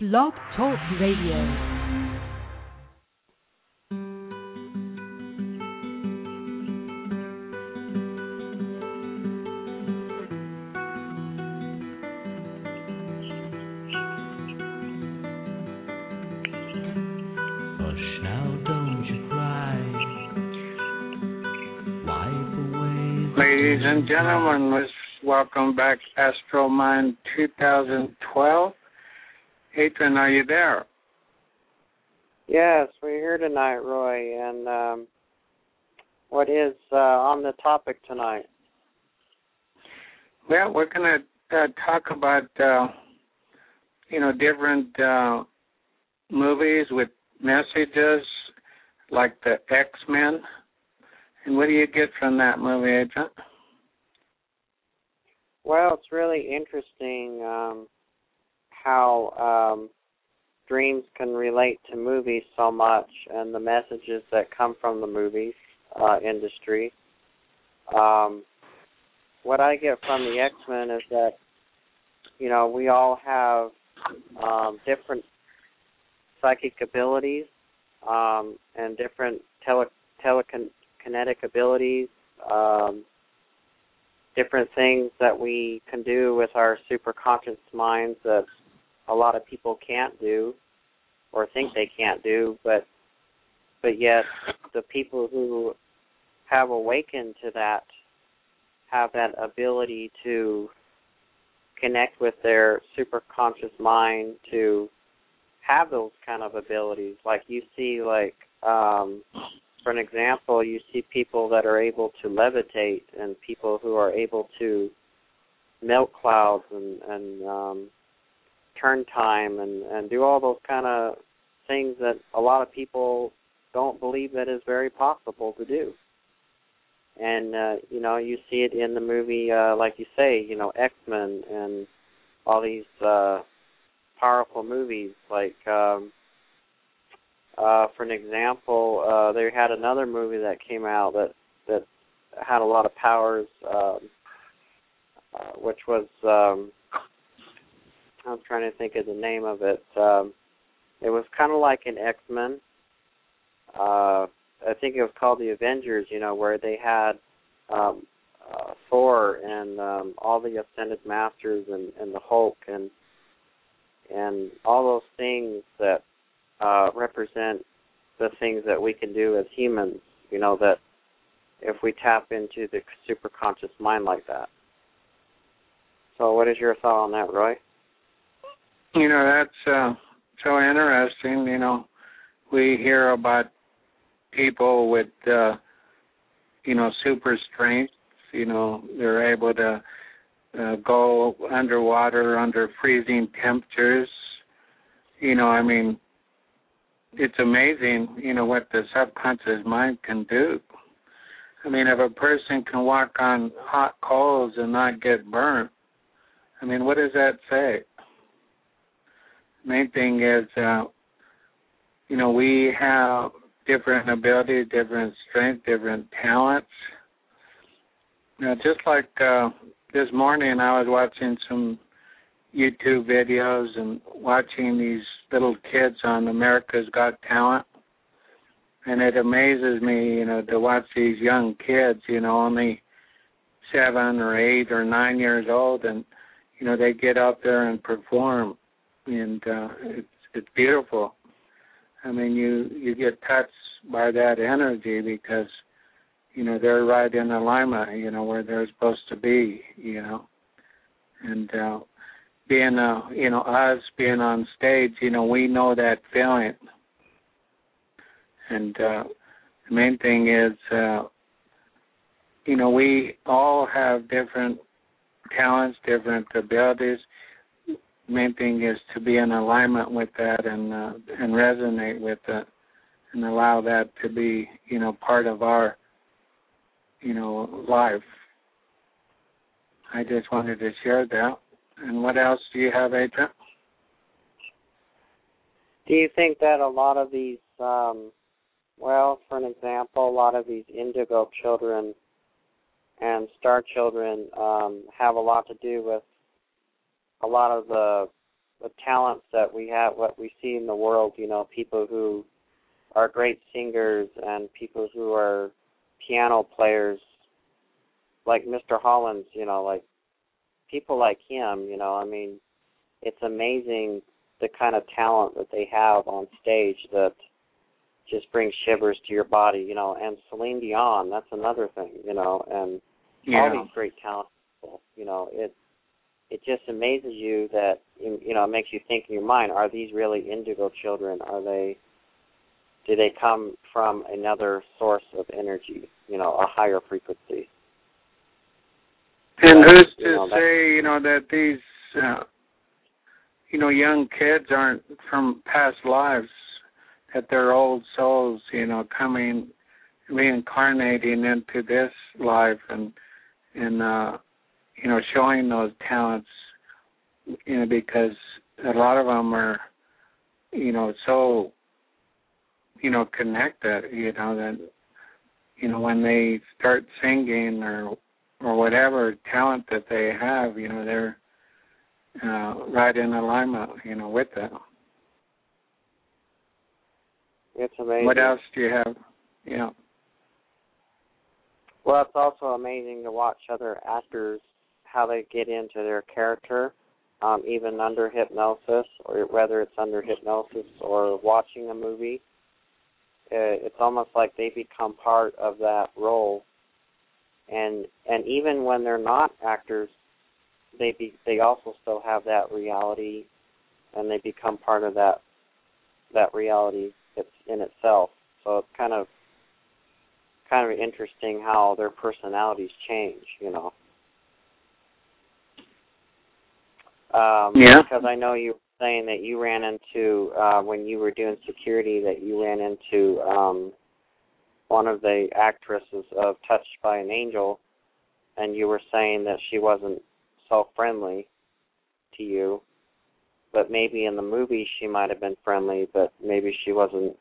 Blog Talk Radio. Ladies and gentlemen, welcome back Astro Mind 2012. Adrian, are you there? Yes, we're here tonight, Roy. And what is on the topic tonight? Well, we're going to talk about, different movies with messages like the X-Men. And what do you get from that movie, Adrian? Well, it's really interesting how dreams can relate to movies so much and the messages that come from the movies industry. What I get from the X-Men is that, we all have different psychic abilities and different telekinetic abilities, different things that we can do with our superconscious minds that a lot of people can't do or think they can't do, but yet the people who have awakened to that have that ability to connect with their superconscious mind to have those kind of abilities. Like you see, for an example, you see people that are able to levitate and people who are able to melt clouds and turn time and do all those kind of things that a lot of people don't believe that is very possible to do. And, you see it in the movie, like you say, X-Men and all these powerful movies like... for an example, they had another movie that came out that had a lot of powers, which was, I'm trying to think of the name of it. It was kind of like an X-Men. I think it was called The Avengers, where they had Thor and all the Ascended Masters and the Hulk and all those things that represent the things that we can do as humans, that if we tap into the superconscious mind like that. So what is your thought on that, Roy? That's so interesting. We hear about people with, super strength. They're able to go underwater under freezing temperatures. It's amazing, what the subconscious mind can do. If a person can walk on hot coals and not get burnt, what does that say? Main thing is, we have different abilities, different strengths, different talents. Just like this morning, I was watching some YouTube videos and watching these little kids on America's Got Talent. And it amazes me, to watch these young kids, only 7 or 8 or 9 years old, and, they get up there and perform. And it's beautiful. You get touched by that energy because, they're right in alignment, where they're supposed to be, And being, us being on stage, we know that feeling. And the main thing is, we all have different talents, different abilities. Main thing is to be in alignment with that and resonate with it and allow that to be, part of our, life. I just wanted to share that. And what else do you have, Adrian? Do you think that a lot of these, for an example, a lot of these indigo children and star children have a lot to do with a lot of the talents that we have, what we see in the world, people who are great singers and people who are piano players, like Mr. Hollins, like people like him, I mean, it's amazing the kind of talent that they have on stage that just brings shivers to your body, and Celine Dion, that's another thing, and all these great talent people, it just amazes you that, it makes you think in your mind, are these really indigo children? Do they come from another source of energy, a higher frequency? And who's to say, that these, young kids aren't from past lives, that they're old souls, coming, reincarnating into this life and showing those talents, because a lot of them are, so, connected, that, when they start singing or whatever talent that they have, they're right in alignment, with it. It's amazing. What else do you have? Yeah. Well, it's also amazing to watch other actors, how they get into their character, even under hypnosis, or whether it's under hypnosis or watching a movie. It's almost like they become part of that role. And even when they're not actors, they also still have that reality, and they become part of that reality in itself. So it's kind of interesting how their personalities change, Because I know you were saying that you ran into, when you were doing security, that you ran into one of the actresses of Touched by an Angel, and you were saying that she wasn't so friendly to you, but maybe in the movie she might have been friendly, but maybe she wasn't,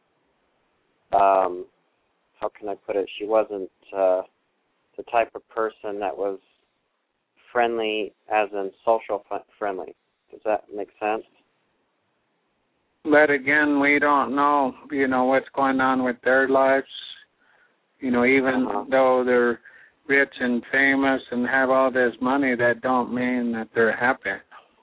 how can I put it, she wasn't the type of person that was friendly as in social friendly. Does that make sense? But again, we don't know, what's going on with their lives. Even though they're rich and famous and have all this money, that don't mean that they're happy.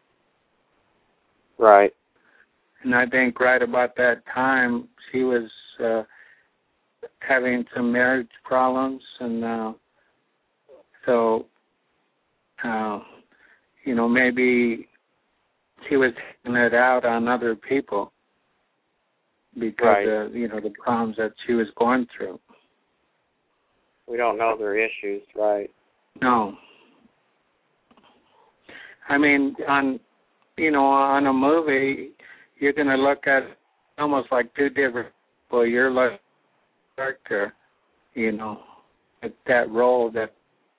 Right. And I think right about that time, she was having some marriage problems, and so, maybe she was taking it out on other people because of, the problems that she was going through. We don't know their issues, right? No. I mean, on a movie, you're going to look at almost like two different people. You're like a character, at that role that.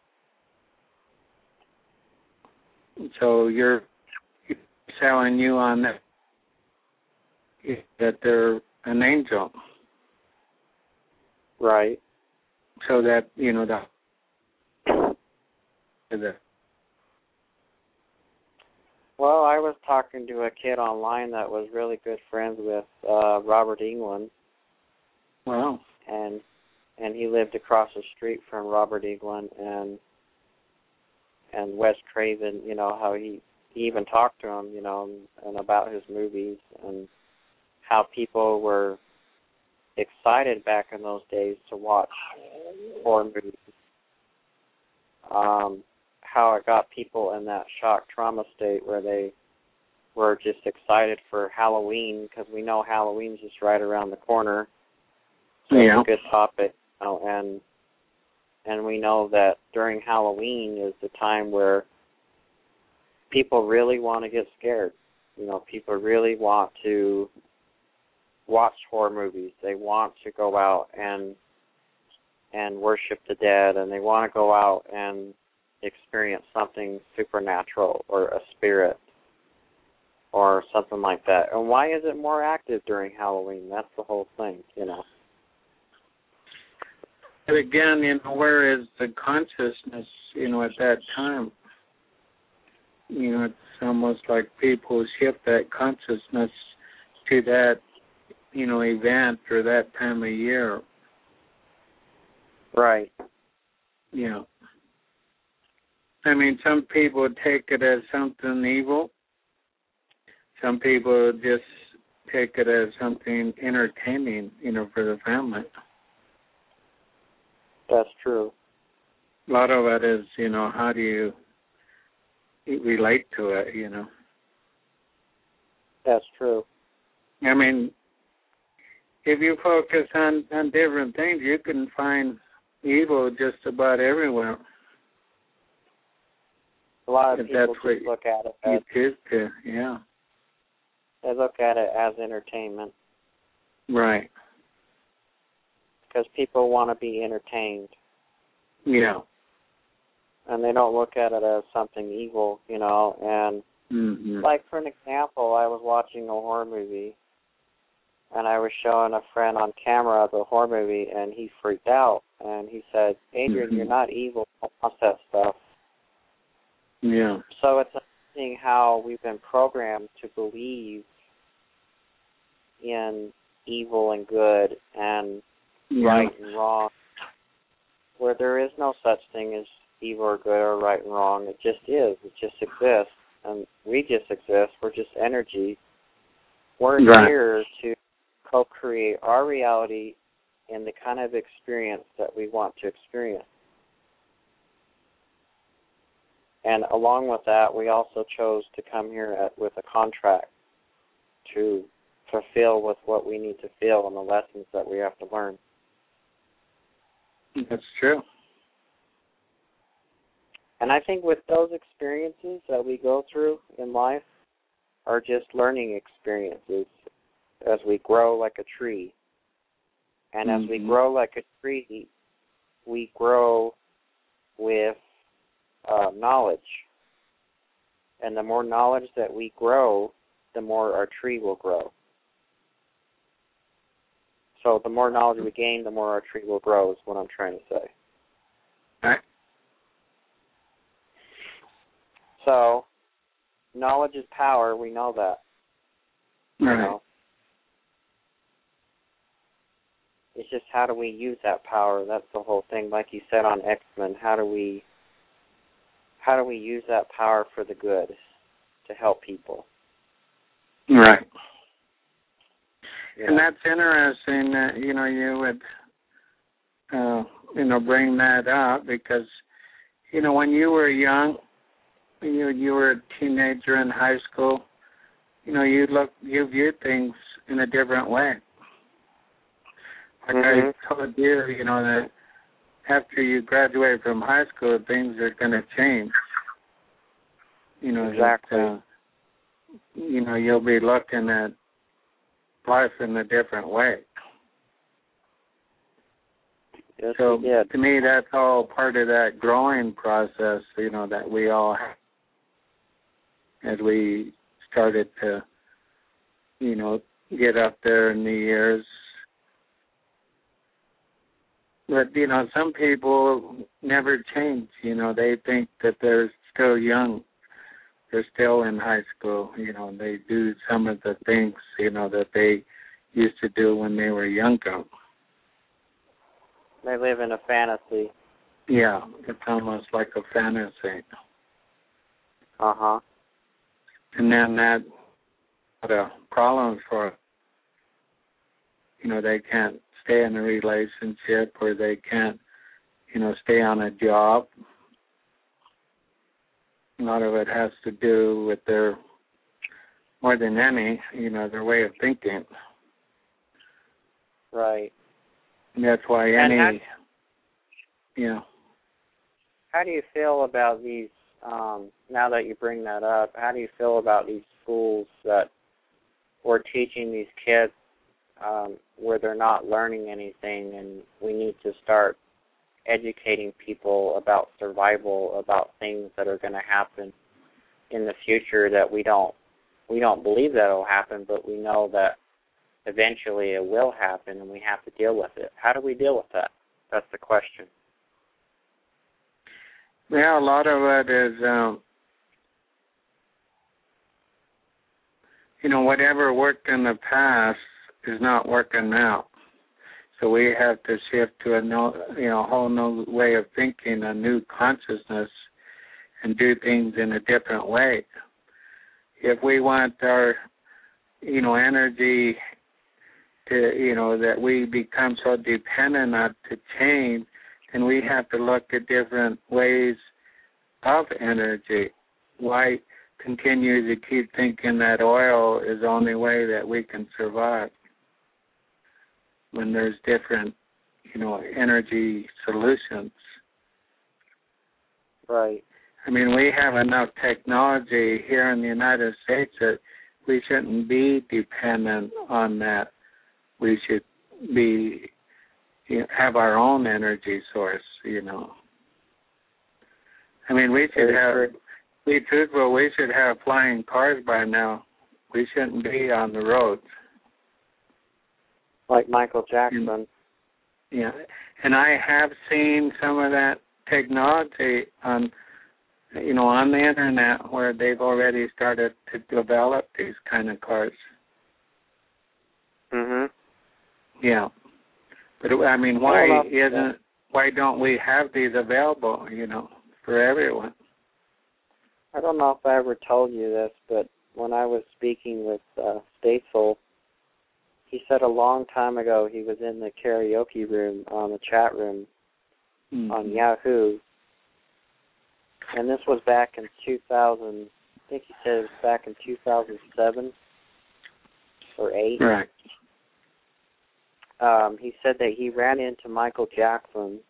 So you're selling you on that they're an angel. Right. So that, Well, I was talking to a kid online that was really good friends with Robert Englund. Wow. And he lived across the street from Robert Englund and Wes Craven, how he even talked to him, and about his movies and how people were excited back in those days to watch horror movies. How it got people in that shock trauma state where they were just excited for Halloween, because we know Halloween's just right around the corner. So it's a good topic, and we know that during Halloween is the time where people really want to get scared. People really want to watch horror movies. They want to go out and worship the dead, and they want to go out and experience something supernatural or a spirit or something like that. And why is it more active during Halloween? That's the whole thing, But again, where is the consciousness, at that time? It's almost like people shift that consciousness to that, event or that time of year. Right. Yeah. I mean, some people take it as something evil. Some people just take it as something entertaining, for the family. That's true. A lot of it is, how do you relate to it, That's true. I mean, if you focus on different things, you can find evil just about everywhere. A lot of people just look at it as you choose to, yeah. They look at it as entertainment. Right. Because people want to be entertained. Yeah. And they don't look at it as something evil, and like, for an example, I was watching a horror movie, and I was showing a friend on camera the horror movie, and he freaked out, and he said, Adrian, you're not evil, don't watch that stuff. Yeah. So it's interesting how we've been programmed to believe in evil and good and right and wrong, where there is no such thing as evil or good or right and wrong. It just is. It just exists. And we just exist. We're just energy. We're here to co-create our reality in the kind of experience that we want to experience. And along with that, we also chose to come here with a contract to fulfill with what we need to feel and the lessons that we have to learn. That's true. And I think with those experiences that we go through in life are just learning experiences as we grow like a tree. And as we grow like a tree, we grow with knowledge. And the more knowledge that we grow, the more our tree will grow. So the more knowledge we gain, the more our tree will grow is what I'm trying to say. Right. So knowledge is power. We know that. Right. It's just how do we use that power? That's the whole thing. Like you said on X-Men, how do we use that power for the good to help people? Right. Yeah. And that's interesting that, you would, bring that up because, when you were young, you were a teenager in high school, you viewed things in a different way. Like I told you, that after you graduate from high school, things are going to change. Exactly. That, you'll be looking at life in a different way. Yes, so to me, that's all part of that growing process, that we all have as we started to, get up there in the years. But, some people never change. They think that they're still young. They're still in high school. They do some of the things, that they used to do when they were younger. They live in a fantasy. Yeah, it's almost like a fantasy. Uh-huh. And then that had a problem for, they can't stay in a relationship or they can't, stay on a job. A lot of it has to do with their, more than any, their way of thinking. Right. And that's why How do you feel about these, now that you bring that up, how do you feel about these schools that we're teaching these kids where they're not learning anything, and we need to start educating people about survival, about things that are going to happen in the future that we don't believe that will happen, but we know that eventually it will happen and we have to deal with it. How do we deal with that? That's the question. Yeah, a lot of it is whatever worked in the past is not working now. So we have to shift to a whole new way of thinking, a new consciousness, and do things in a different way. If we want our, energy to, that we become so dependent on to change, then we have to look at different ways of energy. Why continue to keep thinking that oil is the only way that we can survive when there's different, energy solutions? Right. I mean, we have enough technology here in the United States that we shouldn't be dependent on that. We should be, have our own energy source, I mean, we should we should have flying cars by now. We shouldn't be on the roads. Like Michael Jackson. Yeah, and I have seen some of that technology on the internet where they've already started to develop these kind of cars. Mhm. Yeah, but I mean, why don't we have these available? For everyone. I don't know if I ever told you this, but when I was speaking with Statesville, he said a long time ago he was in the karaoke room, the chat room on Yahoo, and this was back in 2000. I think he said it was back in 2007 or 8. Right. He said that he ran into Michael Jackson,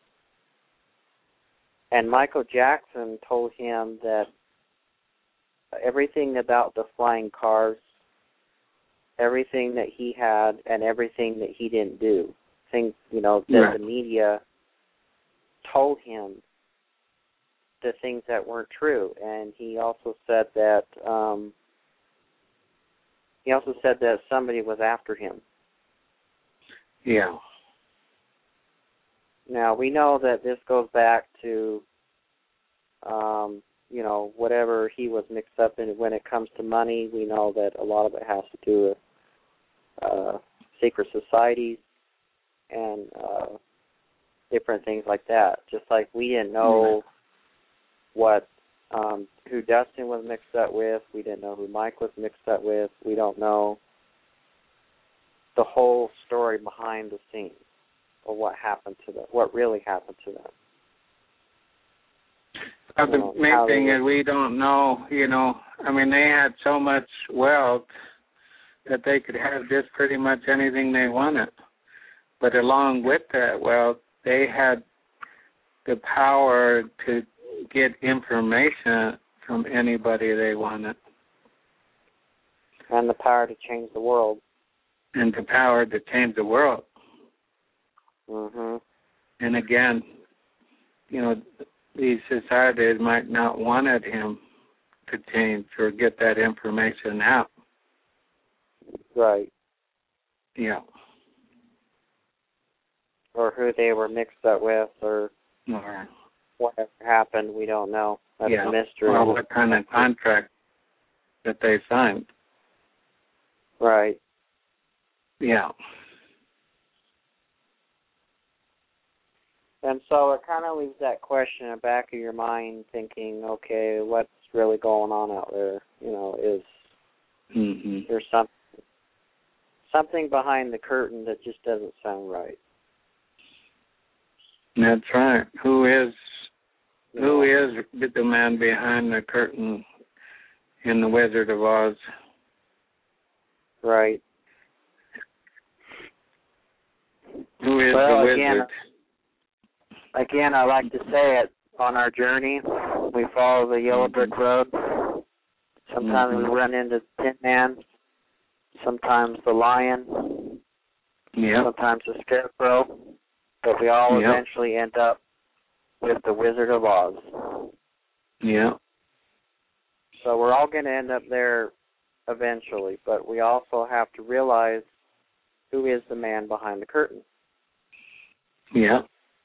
and Michael Jackson told him that everything about the flying cars, everything that he had, and everything that he didn't do, things, that the media told him the things that weren't true. And he also said that somebody was after him. Yeah. Now, we know that this goes back to, whatever he was mixed up in when it comes to money. We know that a lot of it has to do with secret societies and different things like that. Just like we didn't know who Dustin was mixed up with. We didn't know who Mike was mixed up with. We don't know the whole story behind the scenes of what happened to them, what really happened to them. The main thing is we don't know, I mean, they had so much wealth that they could have just pretty much anything they wanted. But along with that wealth, they had the power to get information from anybody they wanted. And the power to change the world. And the power to change the world. Mm-hmm. And again, these societies might not wanted him to change or get that information out. Right. Yeah. Or who they were mixed up with, or whatever happened, we don't know. That's a mystery. Or what kind of contract that they signed. Right. Yeah. And so it kind of leaves that question in the back of your mind thinking, okay, what's really going on out there? Is there something behind the curtain that just doesn't sound right? That's right. Who is the man behind the curtain in The Wizard of Oz? Right. Who is the wizard? Again, I like to say it, on our journey, we follow the yellow brick road. Sometimes we run into Tin Man, sometimes the lion, sometimes the scarecrow, but we all eventually end up with the Wizard of Oz. Yeah. So we're all going to end up there eventually, but we also have to realize who is the man behind the curtain. Yeah.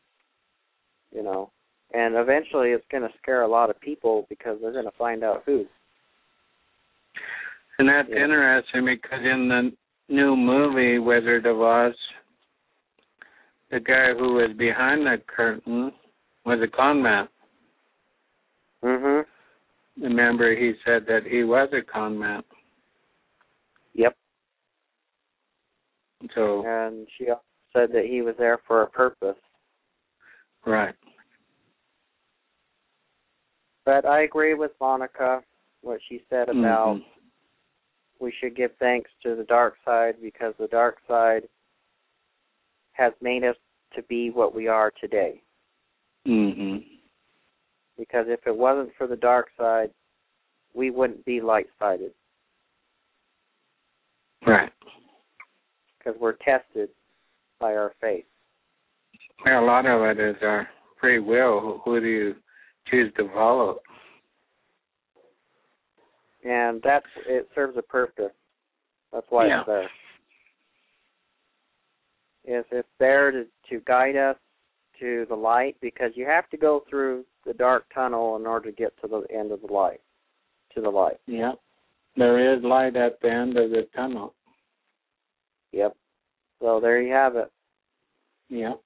And eventually it's going to scare a lot of people because they're going to find out who. And that's interesting because in the new movie Wizard of Oz, the guy who was behind the curtain was a con man. Mhm. Remember, he said that he was a con man. Yep. So. And she also said that he was there for a purpose. Right. But I agree with Monica, what she said about we should give thanks to the dark side because the dark side has made us to be what we are today. Because if it wasn't for the dark side, we wouldn't be light-sided. Right. Because we're tested by our faith. Well, a lot of it is our free will. Who do you choose to follow? And it serves a purpose. That's why it's there. It's there to guide us to the light, because you have to go through the dark tunnel in order to get to the end of the light, to the light. Yeah. There is light at the end of the tunnel. Yep. So there you have it. Yeah.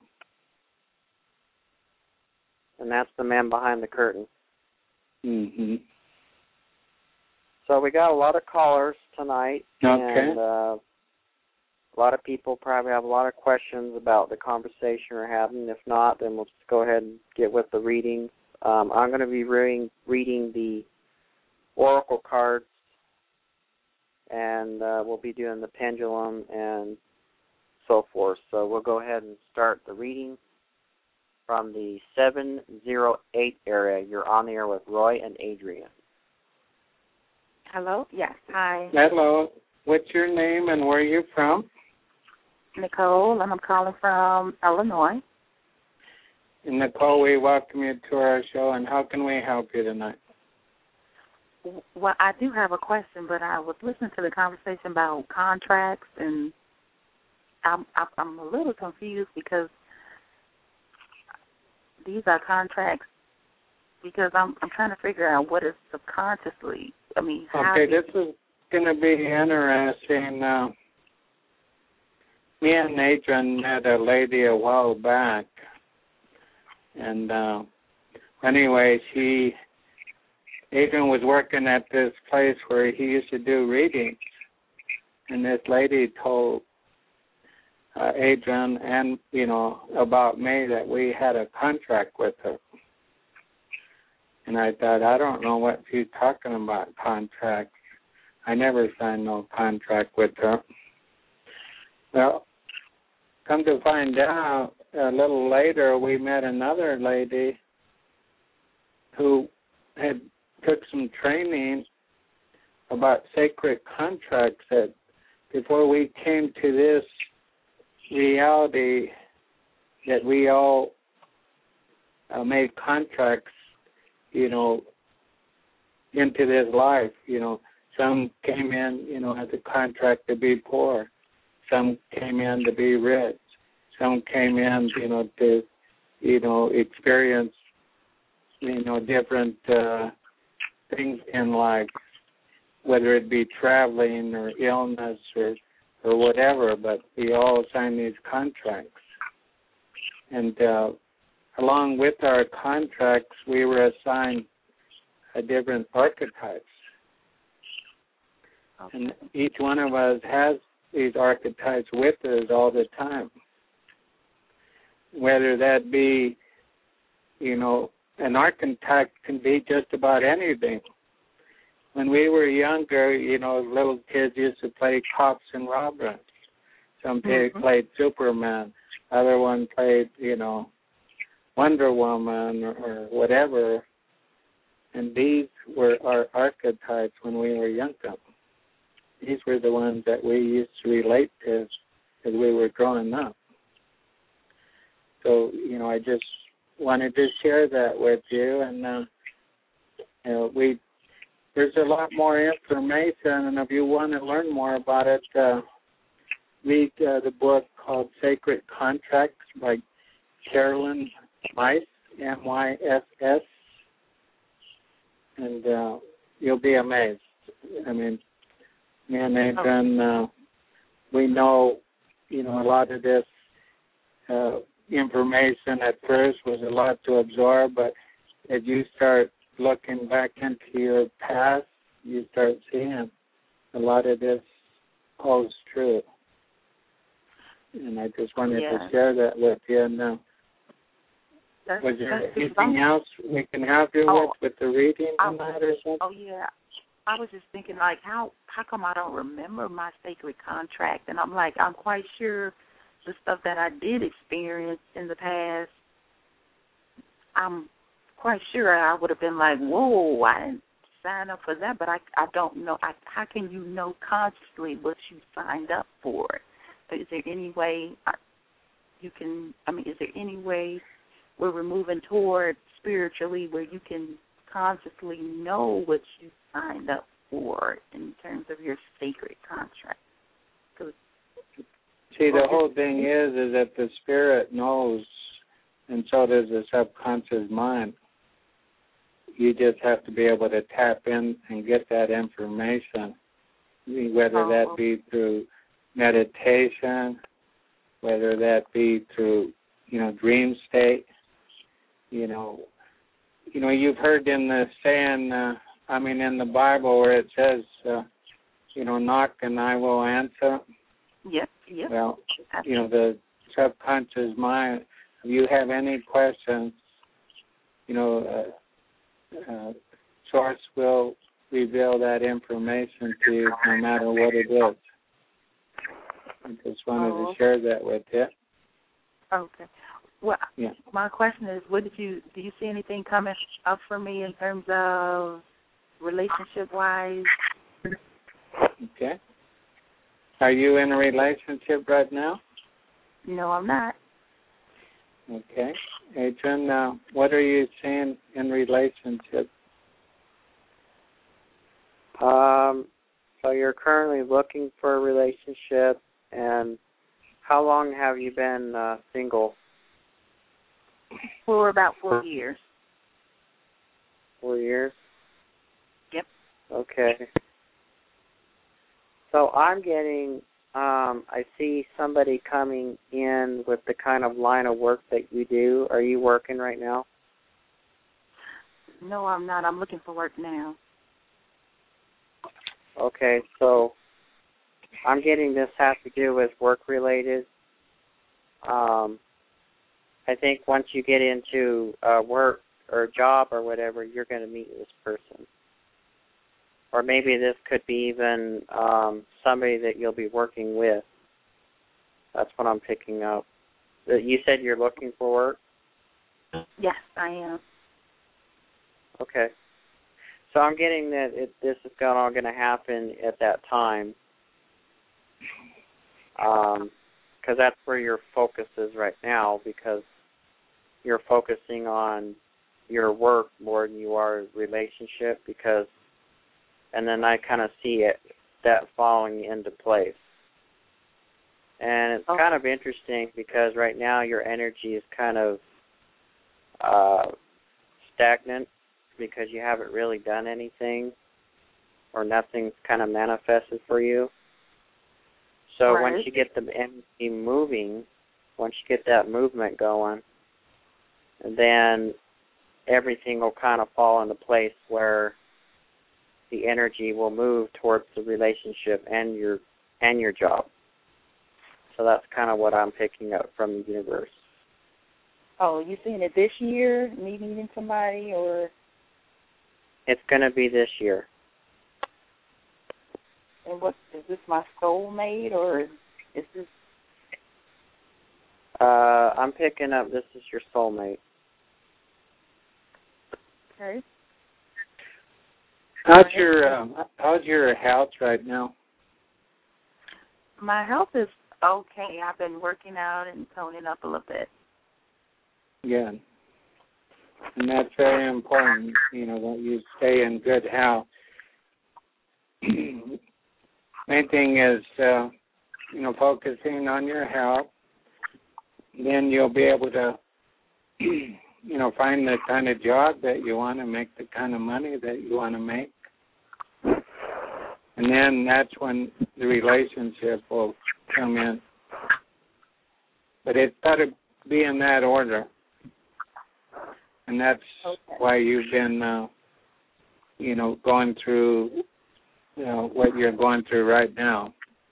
And that's the man behind the curtain. So we got a lot of callers tonight. Okay. And a lot of people probably have a lot of questions about the conversation we're having. If not, then we'll just go ahead and get with the reading. I'm going to be reading the oracle cards, and we'll be doing the pendulum and so forth. So we'll go ahead and start the reading from the 708 area. You're on the air with Roy and Adrian. Hello? Yes. Hi. Hello. What's your name and where are you from? Nicole, and I'm calling from Illinois. And Nicole, we welcome you to our show, and how can we help you tonight? Well, I do have a question, but I was listening to the conversation about contracts, and I'm a little confused because these are contracts, because I'm trying to figure out what is subconsciously. I mean, how this is going to be interesting. Me and Adrian met a lady a while back, and anyway, Adrian was working at this place where he used to do readings, and this lady told Adrian and, about me that we had a contract with her. And I thought, I don't know what she's talking about, contracts. I never signed no contract with her. Well, come to find out, a little later we met another lady who had took some training about sacred contracts, that before we came to this reality that we all made contracts, into this life. Some came in, as a contract to be poor. Some came in to be rich. Some came in, to, experience, different things in life, whether it be traveling or illness or whatever, but we all signed these contracts. And along with our contracts, we were assigned different archetypes. Okay. And each one of us has these archetypes with us all the time. Whether that be, an archetype can be just about anything. When we were younger, little kids used to play cops and robbers. Some played Superman. Other one played, Wonder Woman or whatever. And these were our archetypes when we were younger. These were the ones that we used to relate to as we were growing up. So, I just wanted to share that with you. And, there's a lot more information. And if you want to learn more about it, read the book called Sacred Contracts by Carolyn Myss, M-Y-S-S. And you'll be amazed. I mean, And they've been, we know, a lot of this information at first was a lot to absorb, but as you start looking back into your past, you start seeing a lot of this holds true. And I just wanted to share that with you. And was there anything else we can help you with the reading on that or something? Oh, yeah. I was just thinking, like, how come I don't remember my sacred contract? And I'm like, I'm quite sure the stuff that I did experience in the past, I'm quite sure I would have been like, whoa, I didn't sign up for that, but I don't know. How can you know consciously what you signed up for? Is there any way is there any way where we're moving toward spiritually where you can consciously know what you signed up for in terms of your sacred contract? See, the whole thing is that the spirit knows, and so does the subconscious mind. You just have to be able to tap in and get that information, whether that be through meditation, whether that be through, dream state. You've heard in the saying, in the Bible where it says, knock and I will answer. Yep. Well, the subconscious mind, if you have any questions, Source will reveal that information to you no matter what it is. I just wanted to share that with you. Okay. Well, my question is, do you see anything coming up for me in terms of relationship-wise? Okay. Are you in a relationship right now? No, I'm not. Okay. Adrian, what are you seeing in relationship? So you're currently looking for a relationship, and how long have you been single? For about 4 years. 4 years? Yep. Okay. So I'm getting, I see somebody coming in with the kind of line of work that you do. Are you working right now? No, I'm not. I'm looking for work now. Okay, so I'm getting this has to do with work-related. I think once you get into work or job or whatever, you're going to meet this person. Or maybe this could be even somebody that you'll be working with. That's what I'm picking up. You said you're looking for work? Yes, I am. Okay. So I'm getting that this is all going to happen at that time, because that's where your focus is right now, because you're focusing on your work more than you are relationship, and then I kind of see that falling into place. And it's kind of interesting because right now your energy is kind of stagnant, because you haven't really done anything or nothing's kind of manifested for you. So once you get the energy moving, once you get that movement going, then everything will kind of fall into place where the energy will move towards the relationship and your job. So that's kind of what I'm picking up from the universe. Oh, you seeing it this year, me meeting somebody, or? It's going to be this year. And what is this, my soulmate, or is this? I'm picking up this is your soulmate. Okay. How's your health right now? My health is okay. I've been working out and toning up a little bit. Yeah. And that's very important, that you stay in good health. Main thing is, focusing on your health. Then you'll be able to, find the kind of job that you want to make, the kind of money that you want to make. And then that's when the relationship will come in. But it's got to be in that order. And that's why you've been, going through, what you're going through right now.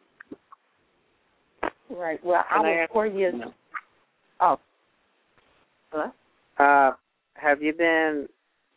Right. Well, I was 4 years. Oh. Hello? Have you been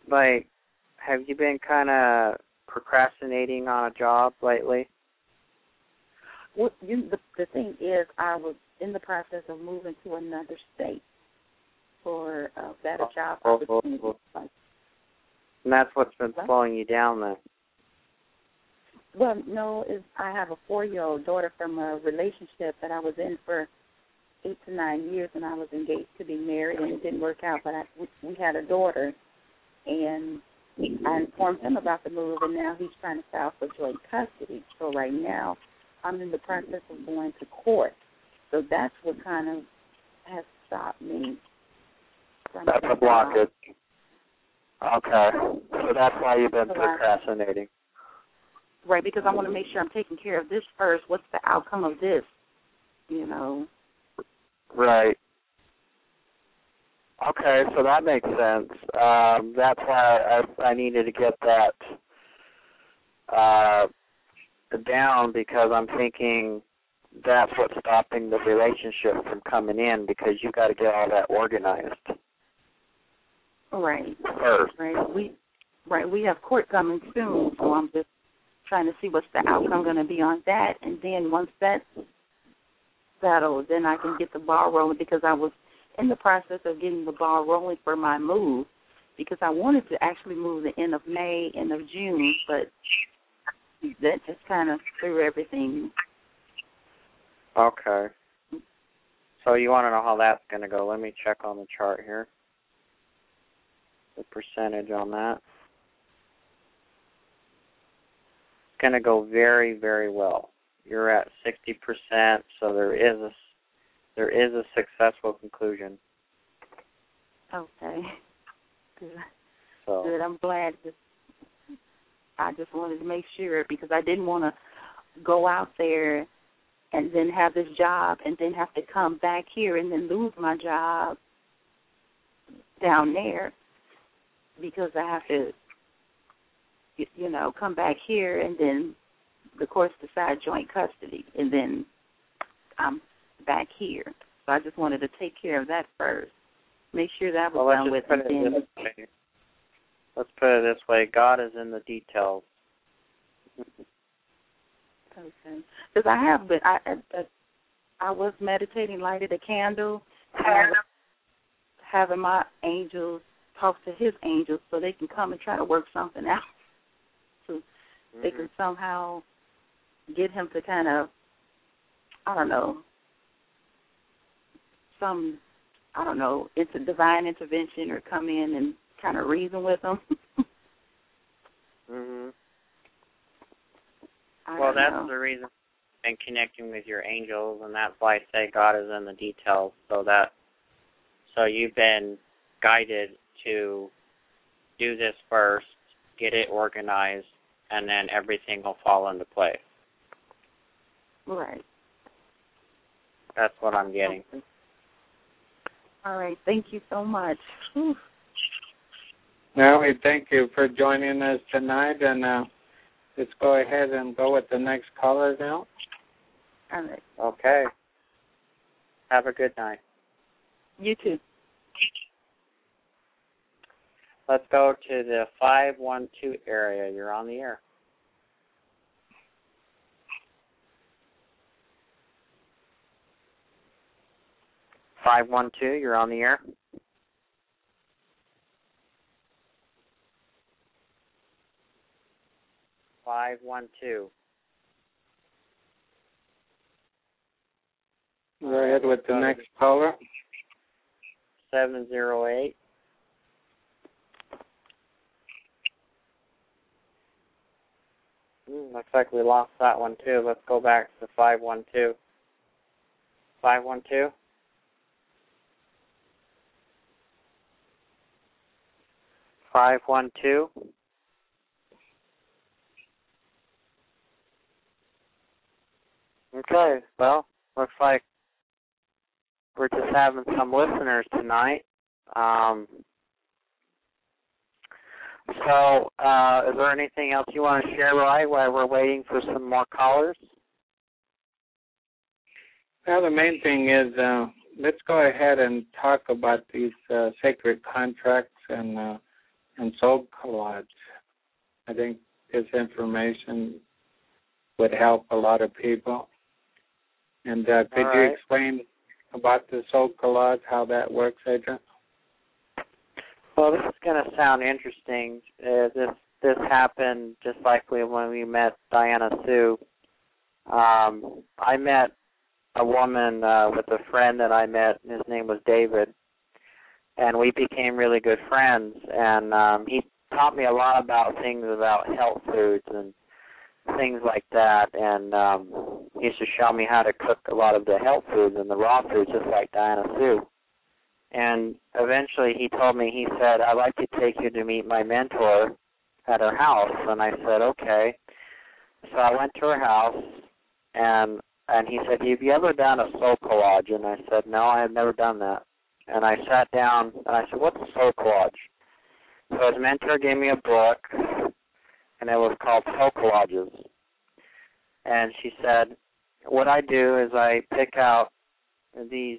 kind of procrastinating on a job lately? Well, the thing is, I was in the process of moving to another state for a better job opportunity. And that's what's been slowing you down then? Well, no, I have a 4-year-old daughter from a relationship that I was in for 8 to 9 years, and I was engaged to be married, and it didn't work out, but we had a daughter, and I informed him about the move, and now he's trying to file for joint custody. So right now, I'm in the process of going to court. So that's what kind of has stopped me. That's a blockage. Okay. So that's why you've been procrastinating. Right, because I want to make sure I'm taking care of this first. What's the outcome of this? Right. Okay, so that makes sense. That's why I needed to get that down, because I'm thinking that's what's stopping the relationship from coming in, because you got to get all that organized. Right. First. Right. We have court coming soon, so I'm just trying to see what's the outcome going to be on that, and then once that's settled, then I can get the ball rolling, because I was in the process of getting the ball rolling for my move, because I wanted to actually move the end of May, end of June, but that just kind of threw everything. Okay. So you want to know how that's going to go. Let me check on the chart here. The percentage on that. It's going to go very, very well. You're at 60%, so there is a successful conclusion. Okay. Good. So. Good. I'm glad. I just wanted to make sure, because I didn't want to go out there and then have this job and then have to come back here and then lose my job down there, because I have to, come back here and then the courts decide joint custody, and then I'm back here. So I just wanted to take care of that first. Make sure that was done with. Let's put it this way. God is in the details. Okay. Because I have been, I was meditating, lighted a candle, and I was having my angels talk to his angels so they can come and try to work something out. So they can somehow get him to kind of, it's a divine intervention, or come in and kind of reason with him. Well, that's the reason and connecting with your angels, and that's why I say God is in the details. So you've been guided to do this first, get it organized, and then everything will fall into place. Right. That's what I'm getting. Okay. All right. Thank you so much. Whew. Well, we thank you for joining us tonight, and let's go ahead and go with the next caller now. All right. Okay. Have a good night. You too. Let's go to the 512 area. You're on the air. 512, you're on the air. Go ahead with the next caller. 708. Looks like we lost that one too. Let's go back to 512. 512. 512. Okay, well, looks like we're just having some listeners tonight. So, is there anything else you want to share, Roy, while we're waiting for some more callers? Well, the main thing is let's go ahead and talk about these sacred contracts and soul collage. I think this information would help a lot of people. And could you explain about the soul collage, how that works, Adrian? Well, this is going to sound interesting. This happened just like when we met Diana Sue. I met a woman with a friend that I met. His name was David, and we became really good friends. And he taught me a lot about things about health foods and things like that. And he used to show me how to cook a lot of the health foods and the raw foods, just like Diana Sue. And eventually he told me, he said, I'd like to take you to meet my mentor at her house. And I said, okay. So I went to her house, and he said, have you ever done a soul collage? And I said, no, I have never done that. And I sat down, and I said, what's a soul collage? So his mentor gave me a book, and it was called Soul Collages. And she said, what I do is I pick out these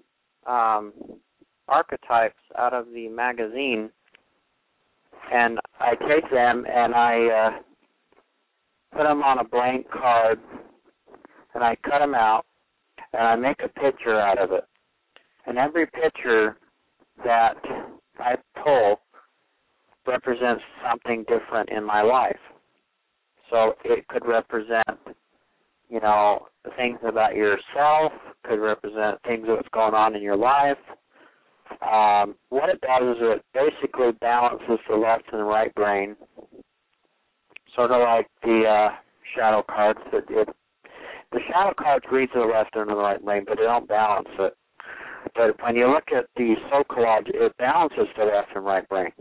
archetypes out of the magazine, and I take them and I put them on a blank card, and I cut them out, and I make a picture out of it. And every picture that I pull represents something different in my life. So it could represent, things about yourself, could represent things that's going on in your life. What it does is it basically balances the left and right brain, sort of like the shadow cards. The shadow cards read to the left and the right brain, but they don't balance it. But when you look at the soul collage, it balances the left and right brain.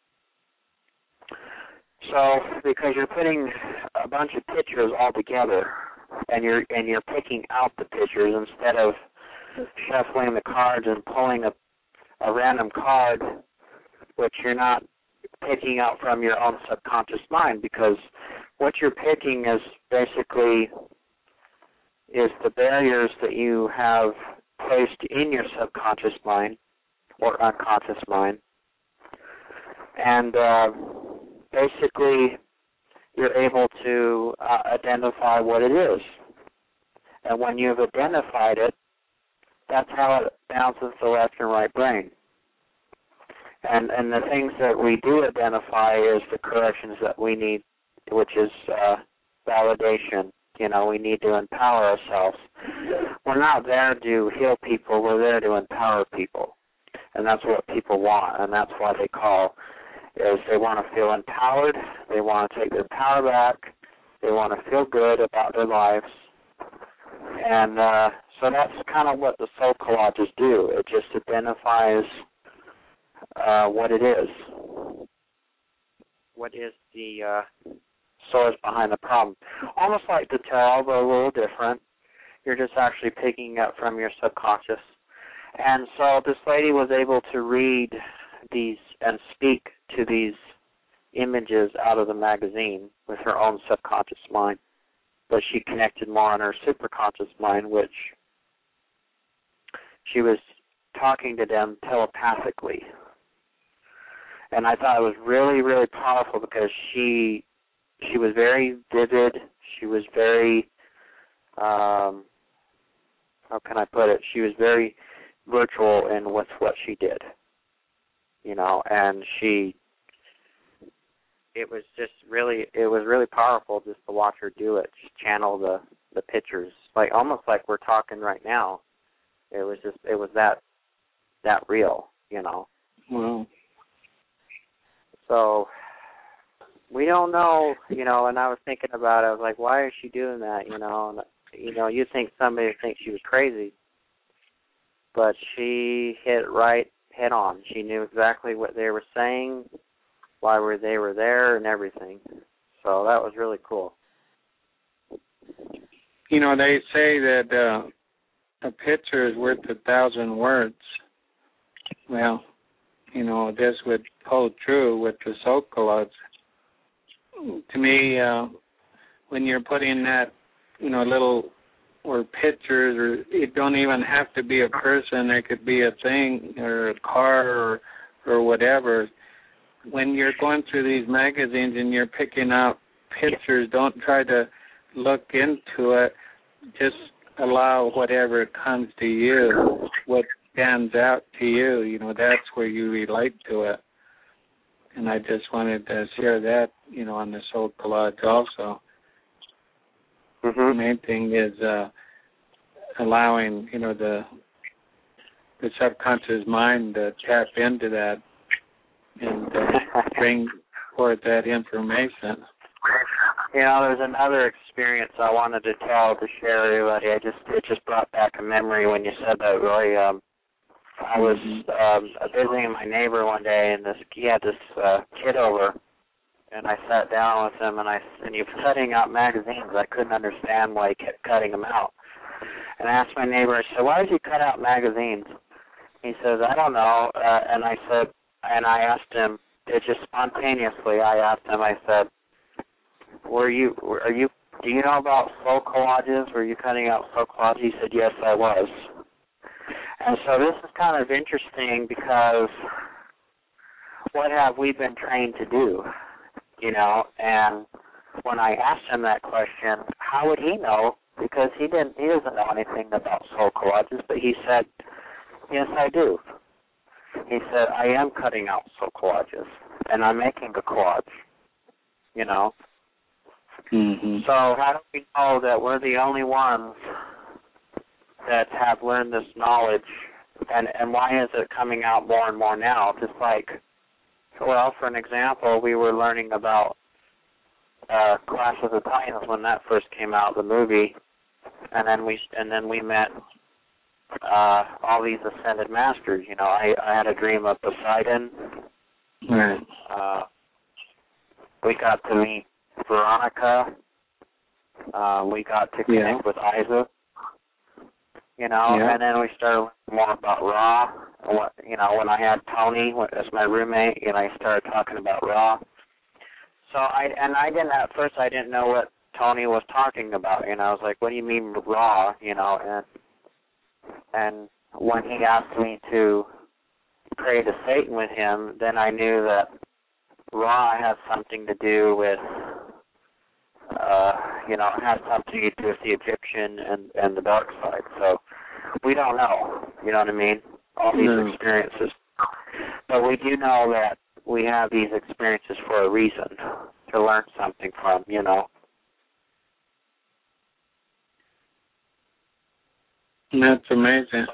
So, because you're putting a bunch of pictures all together, and you're picking out the pictures instead of shuffling the cards and pulling a random card, which you're not picking out from your own subconscious mind, because what you're picking is basically the barriers that you have placed in your subconscious mind or unconscious mind. And basically you're able to identify what it is. And when you've identified it, that's how it balances the left and right brain. And the things that we do identify is the corrections that we need, which is validation. We need to empower ourselves. We're not there to heal people. We're there to empower people. And that's what people want, and that's why they call, is they want to feel empowered. They want to take their power back. They want to feel good about their lives. And so that's kind of what the soul collages do. It just identifies what it is. What is the source behind the problem? Almost like the tarot, but a little different. You're just actually picking up from your subconscious. And so this lady was able to read these and speak to these images out of the magazine with her own subconscious mind. But she connected more on her superconscious mind, which she was talking to them telepathically. And I thought it was really, really powerful because she was very vivid. She was very, how can I put it? She was very virtual in what she did. And it was really powerful just to watch her do it, just channel the pictures, almost like we're talking right now. It was that real, Wow. So we don't know, and I was thinking about it, I was like, why is she doing that, and, you'd think somebody would think she was crazy, but she hit right head on. She knew exactly what they were saying, why they were there, and everything. So that was really cool. They say that a picture is worth 1,000 words. Well, this would hold true with the soul collage. To me, when you're putting that, little or pictures, or it don't even have to be a person. It could be a thing or a car or whatever. When you're going through these magazines and you're picking out pictures, don't try to look into it. Just allow whatever comes to you, what stands out to you. That's where you relate to it. And I just wanted to share that, on the soul collage also. Mm-hmm. The main thing is allowing, the subconscious mind to tap into that and bring forth that information. There's another experience I wanted to share everybody. It just brought back a memory when you said that, Roy. I was visiting my neighbor one day, and he had this kid over, and I sat down with him, and he was cutting out magazines. I couldn't understand why he kept cutting them out. And I asked my neighbor, I said, why does he cut out magazines? He says, I don't know. And I asked him, it just spontaneously, I asked him, I said, do you know about soul collages? Were you cutting out soul collages? He said, yes, I was. And so this is kind of interesting because what have we been trained to do, And when I asked him that question, how would he know? Because he doesn't know anything about soul collages, but he said, yes, I do. He said, I am cutting out soul collages, and I'm making a collage, Mm-hmm. So how do we know that we're the only ones that have learned this knowledge, and why is it coming out more and more now? Just like, for an example, we were learning about Clash of the Titans when that first came out, the movie, and then we met all these ascended masters. I had a dream of Poseidon. Right. We got to meet Veronica. We got to connect with Isaac. And then we started learning more about Ra. When I had Tony as my roommate, I started talking about Ra. So I didn't know what Tony was talking about. I was like, what do you mean Ra? And when he asked me to pray to Satan with him, then I knew that Ra has something to do with, it has something to do with the Egyptian and the dark side. So we don't know, you know what I mean? All these experiences. But we do know that we have these experiences for a reason, to learn something from, That's amazing.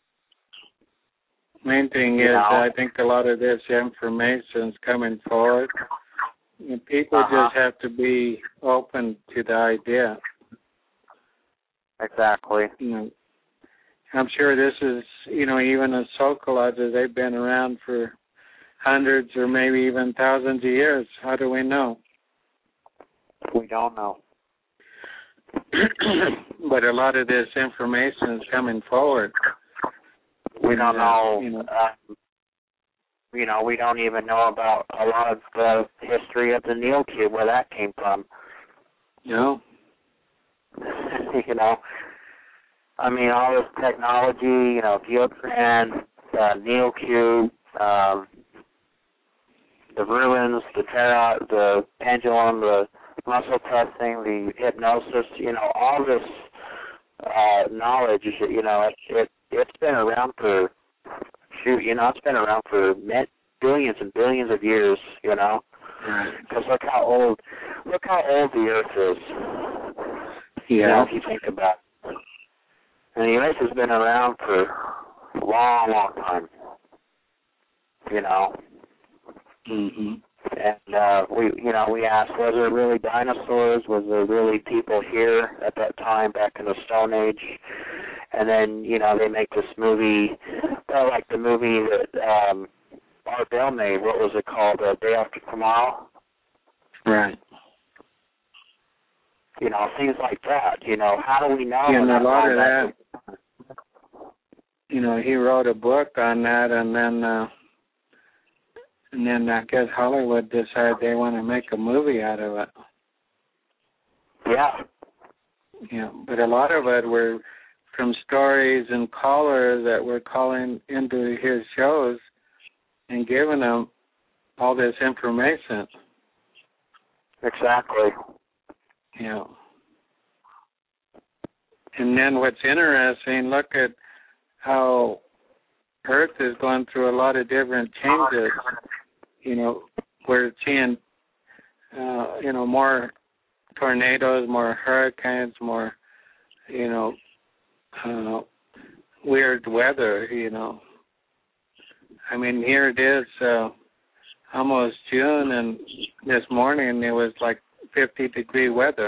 Main thing is, I think a lot of this information is coming forward. People just have to be open to the idea. Exactly. I'm sure this is, even the soul collages, they've been around for hundreds or maybe even thousands of years. How do we know? We don't know. But a lot of this information is coming forward. We don't know. We don't even know about a lot of the history of the Neil Cube, where that came from. No. I mean, all this technology, Geogram, Neil Cube, the ruins, the tarot, the pendulum, the muscle testing, the hypnosis, all this knowledge, it's been around for, it's been around for billions and billions of years, Because look how old the Earth is. Yeah. If you think about it. And the Earth has been around for a long, long time, Mm-hmm. And we asked, was there really dinosaurs? Was there really people here at that time, back in the Stone Age? And then, they make this movie, like the movie that Art Bell made. What was it called? Day After Tomorrow? Right. Things like that. How do we know? And a lot of that, he wrote a book on that, and then I guess Hollywood decided they want to make a movie out of it. Yeah. Yeah, but a lot of it were from stories and callers that were calling into his shows and giving them all this information. Exactly. Yeah. And then what's interesting, look at how Earth is going through a lot of different changes. We're seeing, more tornadoes, more hurricanes, more, weird weather, I mean, here it is almost June, and this morning it was like 50-degree weather.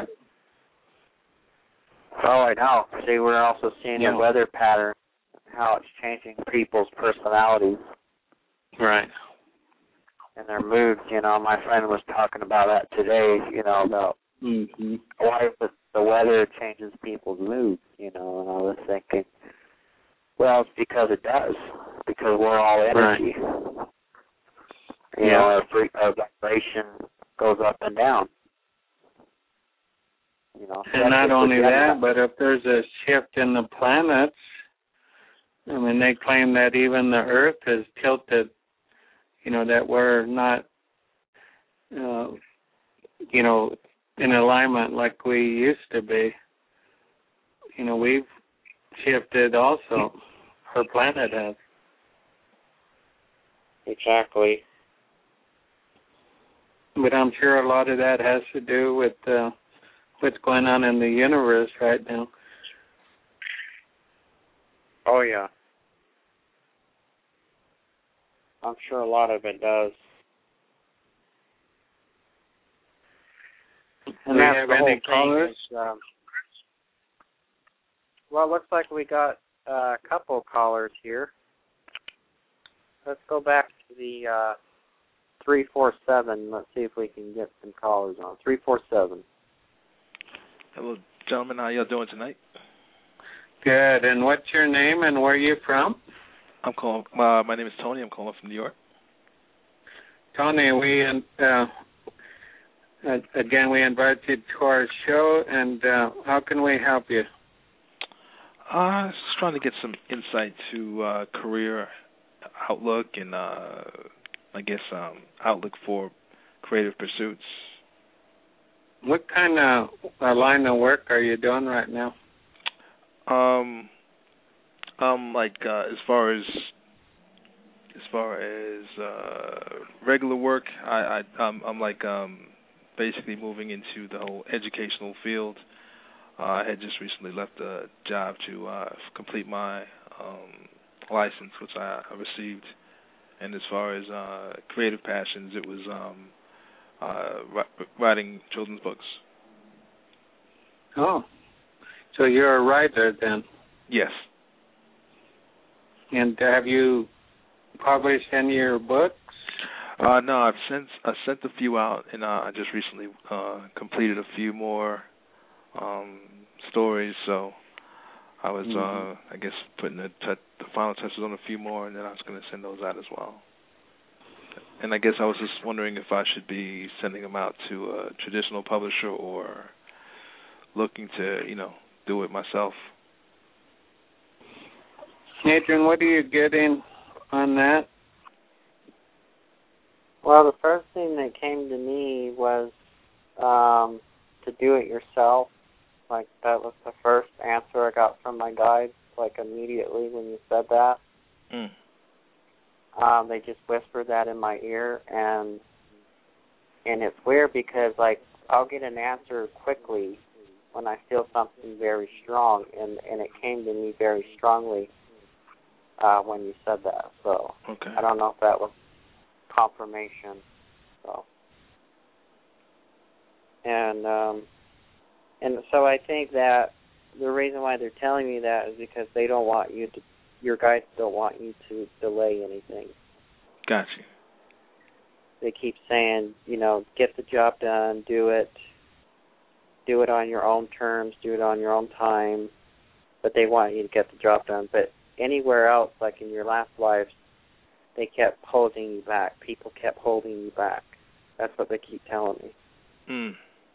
Oh, I know. See, we're also seeing the weather pattern, how it's changing people's personalities. Right. And their moods. My friend was talking about that today, about why the weather changes people's moods, and I was thinking, well, it's because it does, because we're all energy. Right. Our vibration goes up and down. And not only that, but if there's a shift in the planets, I mean, they claim that even the Earth is tilted, that we're not, in alignment like we used to be. We've shifted also. Our planet has. Exactly. But I'm sure a lot of that has to do with what's going on in the universe right now. Oh, yeah. I'm sure a lot of it does. Do we have any callers? Well, it looks like we got a couple callers here. Let's go back to the 347. Let's see if we can get some callers on. 347. Hello, gentlemen. How y'all doing tonight? Good. And what's your name and where are you from? I'm calling. My name is Tony. I'm calling from New York. Tony, we invite you to our show, and how can we help you? Just trying to get some insight to career outlook and outlook for creative pursuits. What kind of line of work are you doing right now? As far as regular work, I'm basically moving into the whole educational field. I had just recently left a job to complete my license, which I received. And as far as creative passions, it was writing children's books. Oh, so you're a writer then? Yes. And have you published any of your books? No, I sent a few out, and I just recently completed a few more stories. So I was, putting the final touches on a few more, and then I was going to send those out as well. And I guess I was just wondering if I should be sending them out to a traditional publisher or looking to, do it myself. Adrian, what are you getting on that? Well, the first thing that came to me was to do it yourself. Like, that was the first answer I got from my guides, immediately when you said that. They just whispered that in my ear, and it's weird because, I'll get an answer quickly when I feel something very strong, and it came to me very strongly when you said that. So okay. I don't know if that was confirmation. So and so I think that the reason why they're telling me that is because they don't want you to, your guides don't want you to delay anything. Gotcha. They keep saying, get the job done, do it, do it on your own terms, do it on your own time, but they want you to get the job done. But anywhere else, like in your last lives, they kept holding you back. People kept holding you back. That's what they keep telling me. Mm.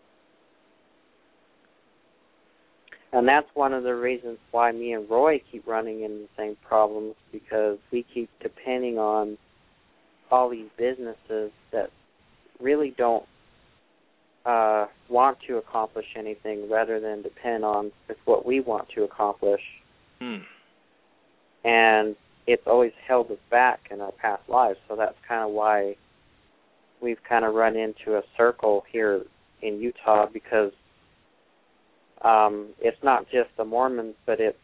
And that's one of the reasons why me and Roy keep running into the same problems, because we keep depending on all these businesses that really don't want to accomplish anything rather than depend on what we want to accomplish. Mm. And it's always held us back in our past lives, so that's kind of why we've kind of run into a circle here in Utah, because it's not just the Mormons, but it's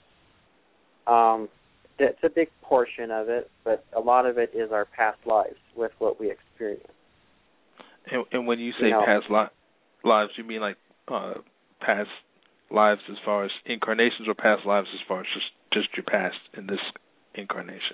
a big portion of it, but a lot of it is our past lives with what we experience. And when you say past lives, you mean like past lives as far as incarnations, or past lives as far as just your past in this incarnation?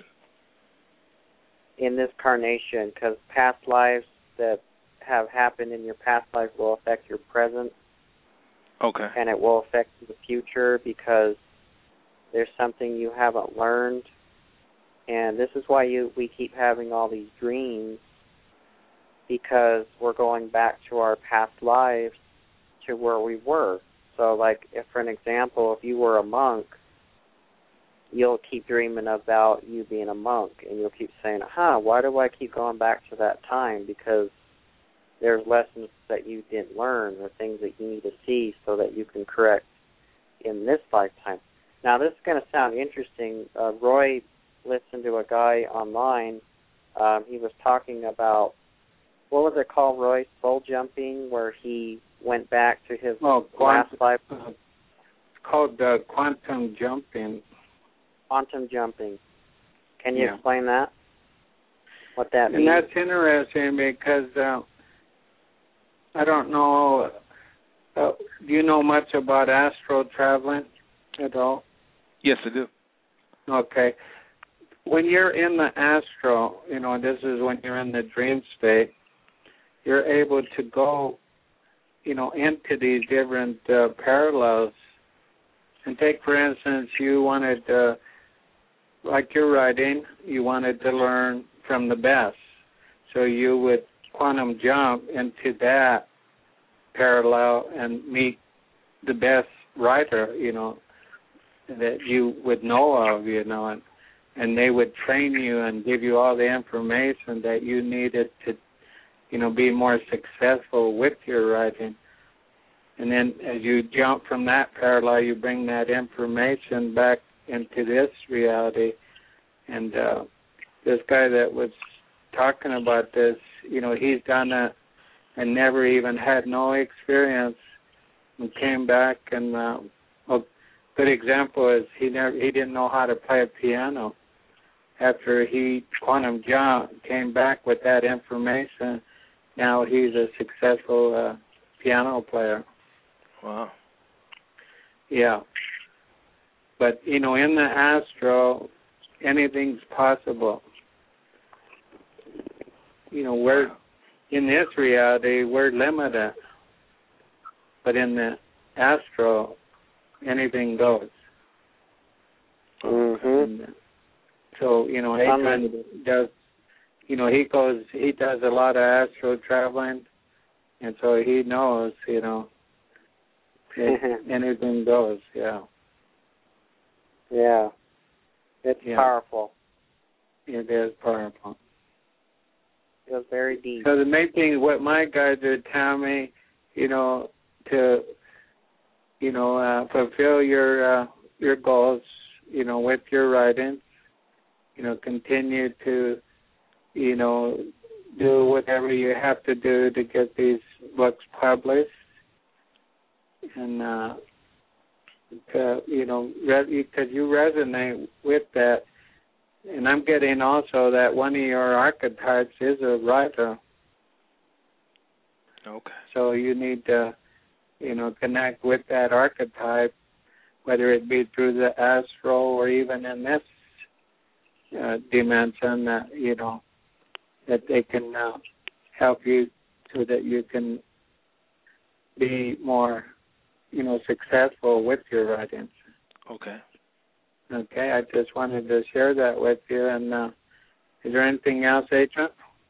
In this incarnation, because past lives that have happened in your past life will affect your present. Okay. And it will affect the future because there's something you haven't learned. And this is why we keep having all these dreams, because we're going back to our past lives to where we were. So, like, if for an example, if you were a monk, you'll keep dreaming about you being a monk, and you'll keep saying, why do I keep going back to that time? Because there's lessons that you didn't learn or things that you need to see so that you can correct in this lifetime. Now, this is going to sound interesting. Roy listened to a guy online. He was talking about, what was it called, Roy? Soul jumping, where he went back to his last life. It's called quantum jumping. Quantum jumping. Can you explain that? What that means? And that's interesting because I don't know. Do you know much about astral traveling at all? Yes, I do. Okay. When you're in the astral, this is when you're in the dream state, you're able to go, into these different parallels. And take, for instance, you wanted, like your writing, you wanted to learn from the best. So you would quantum jump into that parallel and meet the best writer, that you would know of, and they would train you and give you all the information that you needed to, be more successful with your writing. And then as you jump from that parallel, you bring that information back into this reality. And this guy that was talking about this, he's done it and never even had no experience, and came back. And a good example is he didn't know how to play a piano. After he quantum jumped, came back with that information. Now he's a successful piano player. Wow. Yeah. But, in the astral, anything's possible. We're in this reality, we're limited. But in the astral, anything goes. Mm-hmm. And so, Adrian does, he does a lot of astral traveling, and so he knows, anything goes, yeah. Yeah. It's powerful. It is powerful. It was very deep. So the main thing, what my guys would tell me, to, fulfill your goals, with your writings, continue to, do whatever you have to do to get these books published, and because you resonate with that. And I'm getting also that one of your archetypes is a writer. Okay. So you need to, connect with that archetype, whether it be through the astral or even in this dimension, that, that they can help you so that you can be more successful with your writings. Okay. Okay, I just wanted to share that with you. And is there anything else, Adrian?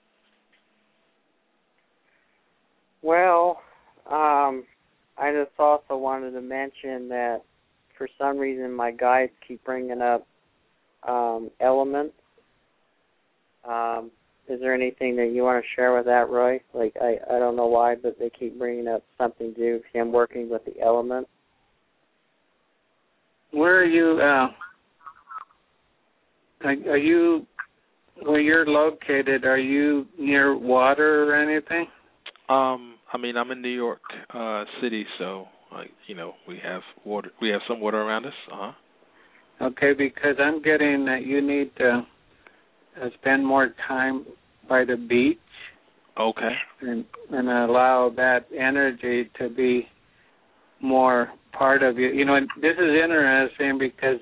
Well, I just also wanted to mention that for some reason my guides keep bringing up elements. Is there anything that you want to share with that, Roy? Like, I don't know why, but they keep bringing up something to do with him working with the elements. Where are you? Are you where you're located? Are you near water or anything? I mean, I'm in New York City, so we have water. We have some water around us. Okay, because I'm getting that you need to spend more time by the beach. Okay. And allow that energy to be more part of you. And this is interesting because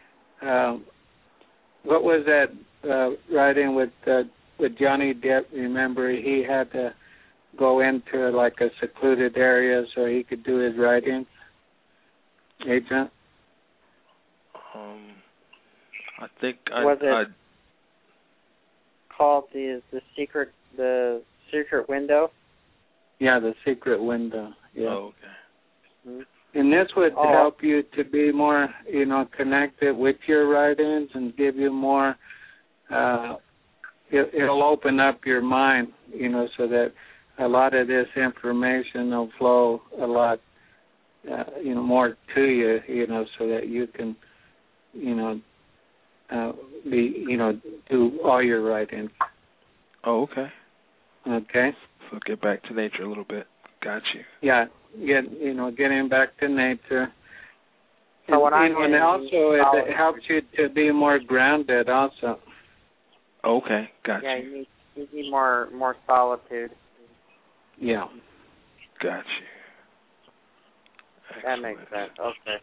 what was that writing with Johnny Depp? Remember, he had to go into like a secluded area so he could do his writing. Agent? I think was it called the secret window? Yeah, the secret window. Yeah. Oh, okay. Mm-hmm. And this would help you to be more, connected with your writings and give you more. It'll open up your mind, so that a lot of this information will flow a lot, more to you, so that you can, do all your writing. Oh, okay. Okay. So get back to nature a little bit. Got you. Yeah, getting back to nature. So what I'm and also it helps you to be more grounded. Also. Okay, got you. Yeah, you need more solitude. Yeah. Got you. That makes sense. Okay.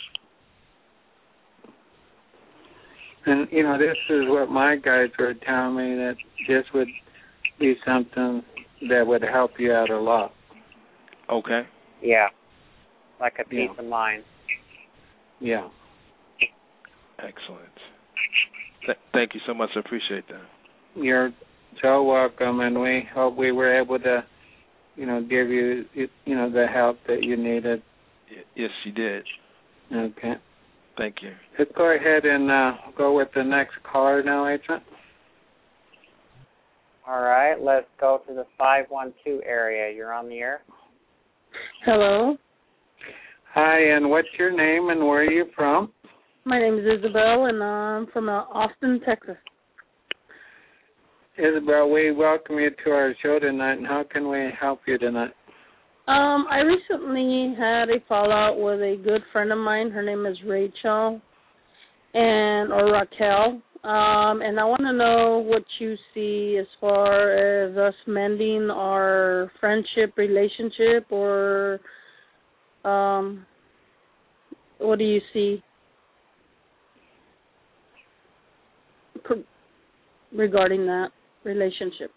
And, this is what my guides were telling me, that this would be something that would help you out a lot. Okay. Yeah. Like a peace of mind. Yeah. Excellent. Thank you so much. I appreciate that. You're so welcome, and we hope we were able to, give you, the help that you needed. Yes, you did. Okay. Thank you. Let's go ahead and go with the next caller now, Agent. All right, let's go to the 512 area. You're on the air. Hello. Hi, and what's your name and where are you from? My name is Isabel, and I'm from Austin, Texas. Isabel, we welcome you to our show tonight, and how can we help you tonight? I recently had a fallout with a good friend of mine. Her name is Rachel, or Raquel. And I want to know what you see as far as us mending our friendship, relationship, or what do you see regarding that relationship?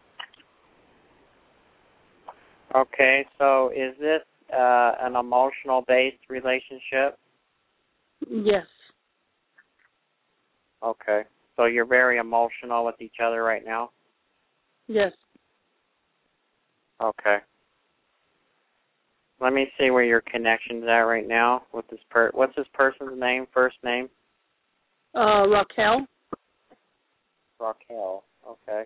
Okay, so is this an emotional-based relationship? Yes. Okay, so you're very emotional with each other right now? Yes. Okay. Let me see where your connection's at right now with this what's this person's name, first name? Raquel. Raquel, okay.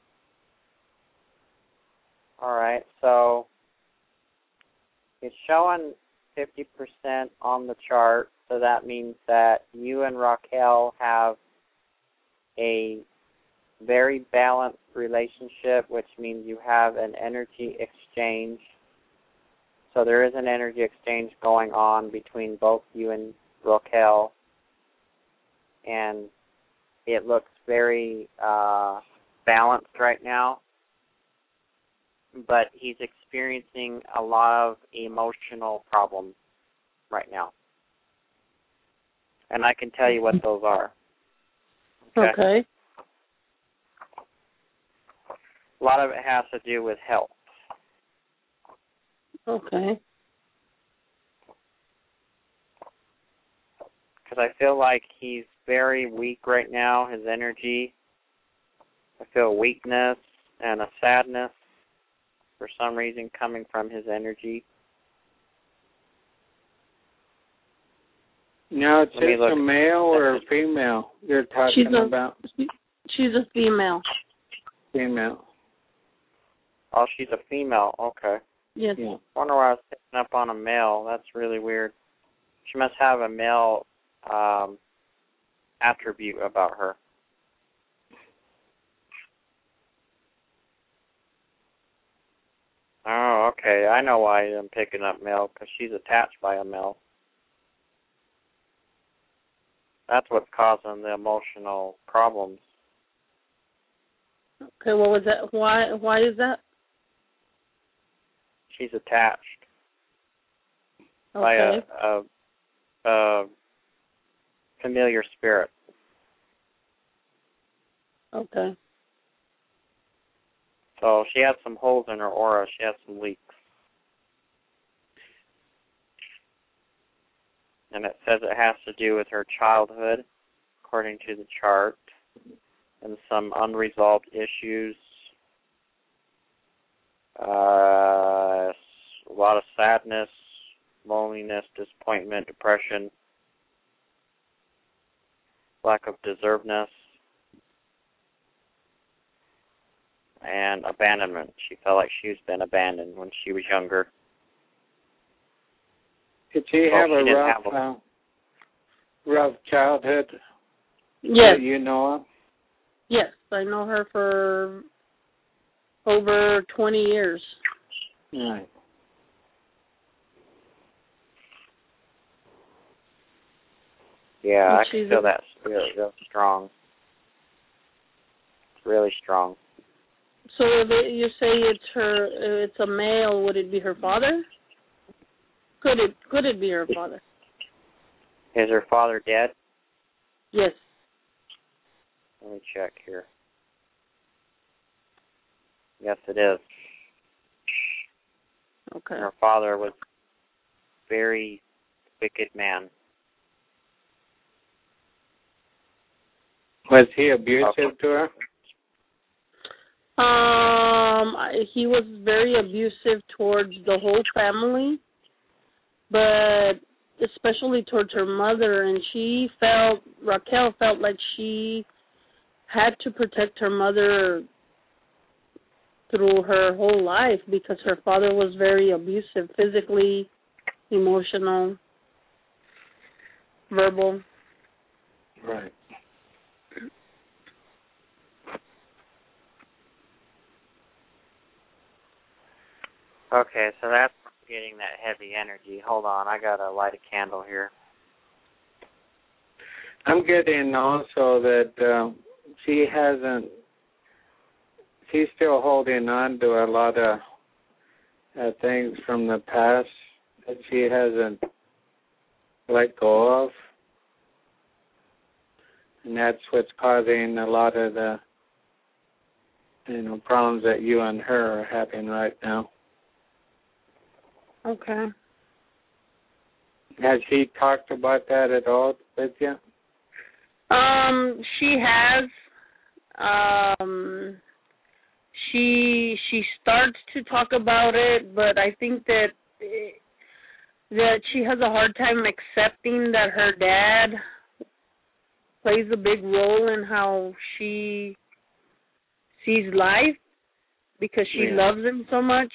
All right, so it's showing 50% on the chart, so that means that you and Raquel have a very balanced relationship, which means you have an energy exchange. So there is an energy exchange going on between both you and Raquel, and it looks very balanced right now. But he's experiencing a lot of emotional problems right now. And I can tell you what those are. Okay. A lot of it has to do with health. Okay. because I feel like he's very weak right now, his energy. I feel weakness and a sadness for some reason coming from his energy. Now, it's a male or a female you're talking about? She's a female. Female. Oh, she's a female. Okay. Yes. Yeah. I wonder why I was picking up on a male. That's really weird. She must have a male attribute about her. Oh, okay. I know why I'm picking up male, because she's attached by a male. That's what's causing the emotional problems. Okay, what was that? Why is that? She's attached Okay. by a familiar spirit. Okay. So she has some holes in her aura. She has some leaks. And it says it has to do with her childhood, according to the chart, and some unresolved issues. A lot of sadness, loneliness, disappointment, depression, lack of deservedness, and abandonment. She felt like she's been abandoned when she was younger. Did she have a rough childhood? Yes. Do you know of? Yes, I know her for over 20 years. Right. Yeah, I can feel that spirit real strong. It's really strong. So you say it's a male, would it be her father? Could it be her father? Is her father dead? Yes. Let me check here. Yes, it is. Okay. Her father was a very wicked man. Was he abusive to her? He was very abusive towards the whole family, but especially towards her mother, and Raquel felt like she had to protect her mother through her whole life because her father was very abusive, physically, emotional, verbal. Right. Okay, so that's getting that heavy energy. Hold on, I gotta light a candle here. I'm getting also that she's still holding on to a lot of things from the past that she hasn't let go of. And that's what's causing a lot of the problems that you and her are having right now. Okay. Has she talked about that at all with you? She has. She starts to talk about it, but I think that she has a hard time accepting that her dad plays a big role in how she sees life because she loves him so much.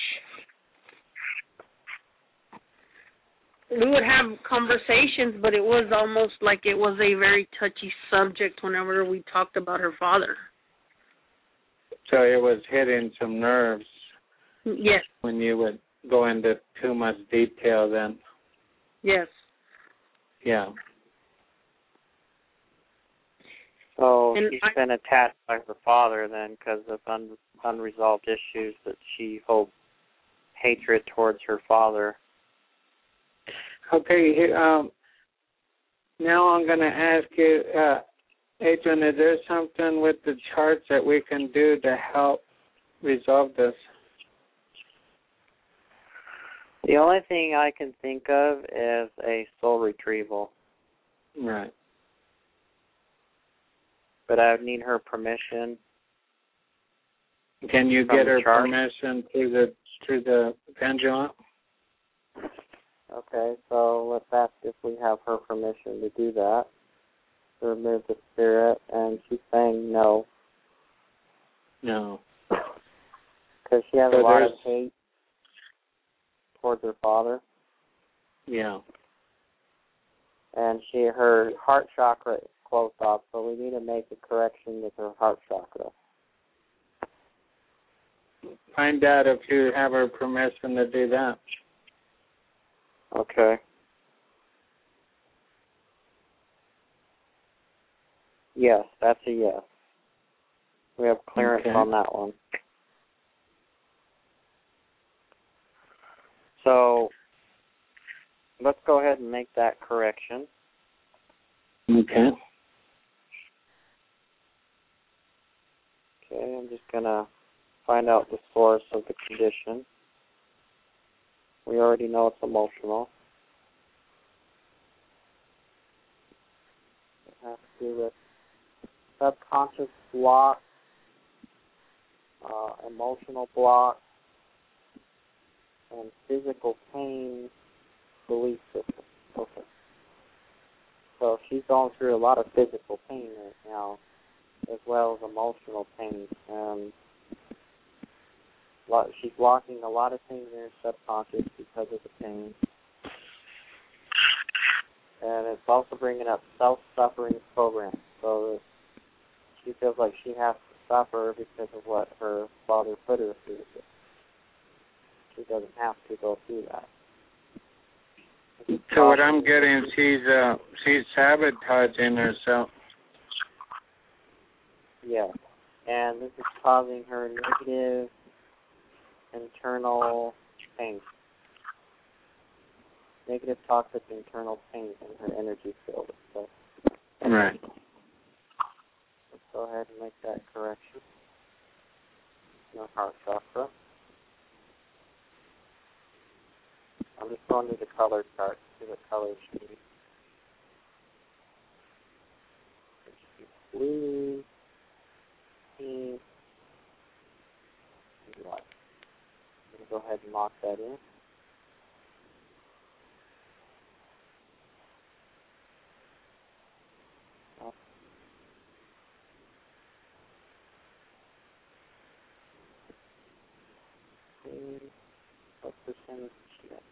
We would have conversations, but it was almost like it was a very touchy subject whenever we talked about her father. So it was hitting some nerves. Yes. When you would go into too much detail then. Yes. Yeah. So she's been attached by her father then because of unresolved issues that she holds hatred towards her father. Okay, now I'm going to ask you, Adrian, is there something with the charts that we can do to help resolve this? The only thing I can think of is a soul retrieval. Right. But I would need her permission. Can you From get the her chart? permission through the pendulum? Okay, so let's ask if we have her permission to do that, to remove the spirit, and she's saying no. No. Because she has a lot of hate towards her father. Yeah. And her heart chakra is closed off, so we need to make a correction with her heart chakra. Find out if you have her permission to do that. Okay. Yes, that's a yes. We have clearance on that one. So let's go ahead and make that correction. Okay. Okay, I'm just going to find out the source of the condition. We already know it's emotional. It has to do with subconscious block, emotional block, and physical pain belief system. Okay. So she's going through a lot of physical pain right now, as well as emotional pain. And she's blocking a lot of things in her subconscious because of the pain. And it's also bringing up self-suffering programs. So she feels like she has to suffer because of what her father put her through. She doesn't have to go through that. So what I'm getting, she's sabotaging herself. Yes. And this is causing her negative internal pain. Negative toxic internal pain in her energy field. So Right. let's go ahead and make that correction. No heart chakra. I'm just going to the color chart to see what colors she needs. Blue, pink, and white. I'm going to go ahead and lock that in. What percentage she got?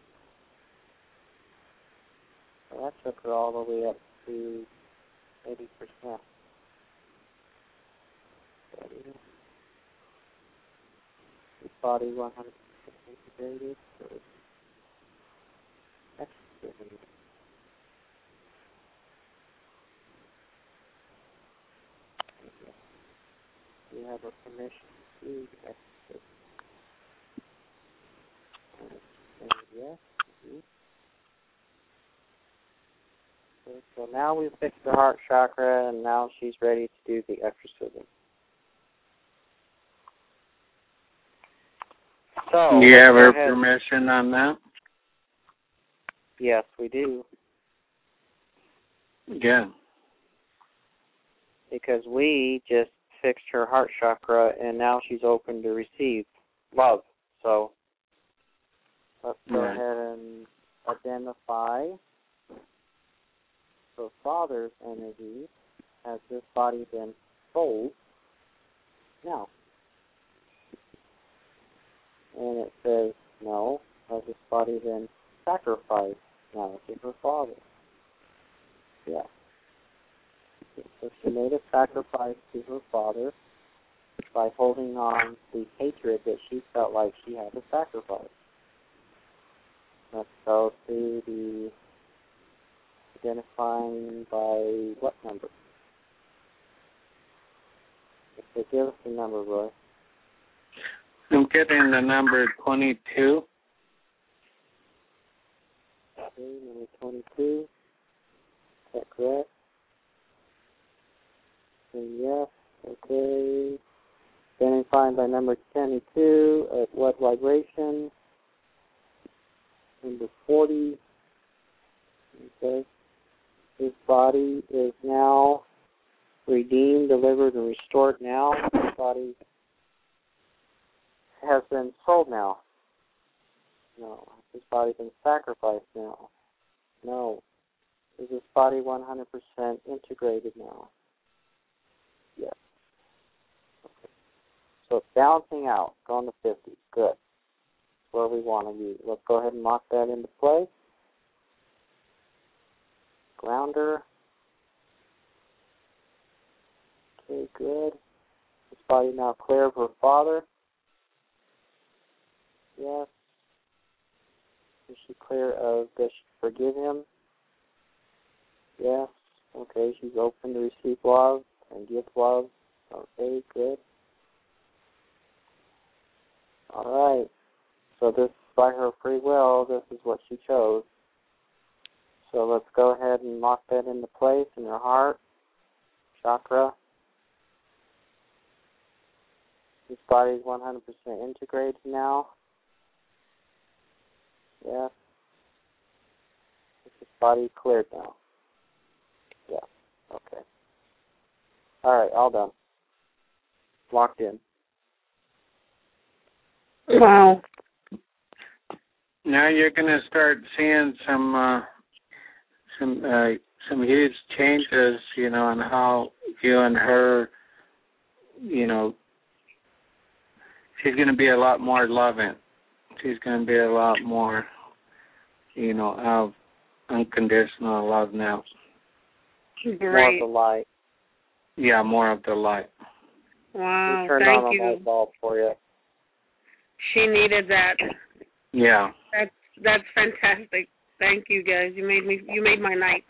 So that took her all the way up to 80%. His body 100% integrated. So that's good. You have a permission to exit. And yes. Okay, so now we've fixed the heart chakra, and now she's ready to do the exorcism. So you have her permission on that? Yes, we do. Yeah. Because we just fixed her heart chakra, and now she's open to receive love. So let's go ahead and identify her father's energy. Has this body been sold? No. And it says no. Has this body been sacrificed? No, to her father. Yeah. So she made a sacrifice to her father by holding on the hatred that she felt like she had to sacrifice. Let's go to the identifying by what number? Okay, give us the number, Roy. I'm getting the number 22. Okay, number 22. Is that correct? And yes, okay. Identifying by number 22 at what vibration? Number 40. Okay. His body is now redeemed, delivered, and restored now. His body has been sold now. No. His body been sacrificed now. No. Is his body 100% integrated now? Yes. Okay. So it's balancing out, going to 50. Good. That's where we want to be. Let's go ahead and lock that into place. Grounder. Okay, good. His body now clear of her father. Yes. Is she clear of, does she forgive him? Yes. Okay, she's open to receive love and give love. Okay, good. All right. So this, by her free will, this is what she chose. So let's go ahead and lock that into place in her heart, chakra. This body is 100% integrated now. Yes. Is this body cleared now? Yeah. Okay. All right, all done. Locked in. Wow. Now you're going to start seeing some huge changes, you know, in how you and her, you know, she's going to be a lot more loving. She's going to be a lot more, you know, of unconditional love now. Great. More of the light. Yeah, more of the light. Wow, we turned thank on you. a light bulb for you. She needed that. Yeah. That's fantastic. Thank you, guys. You made my night.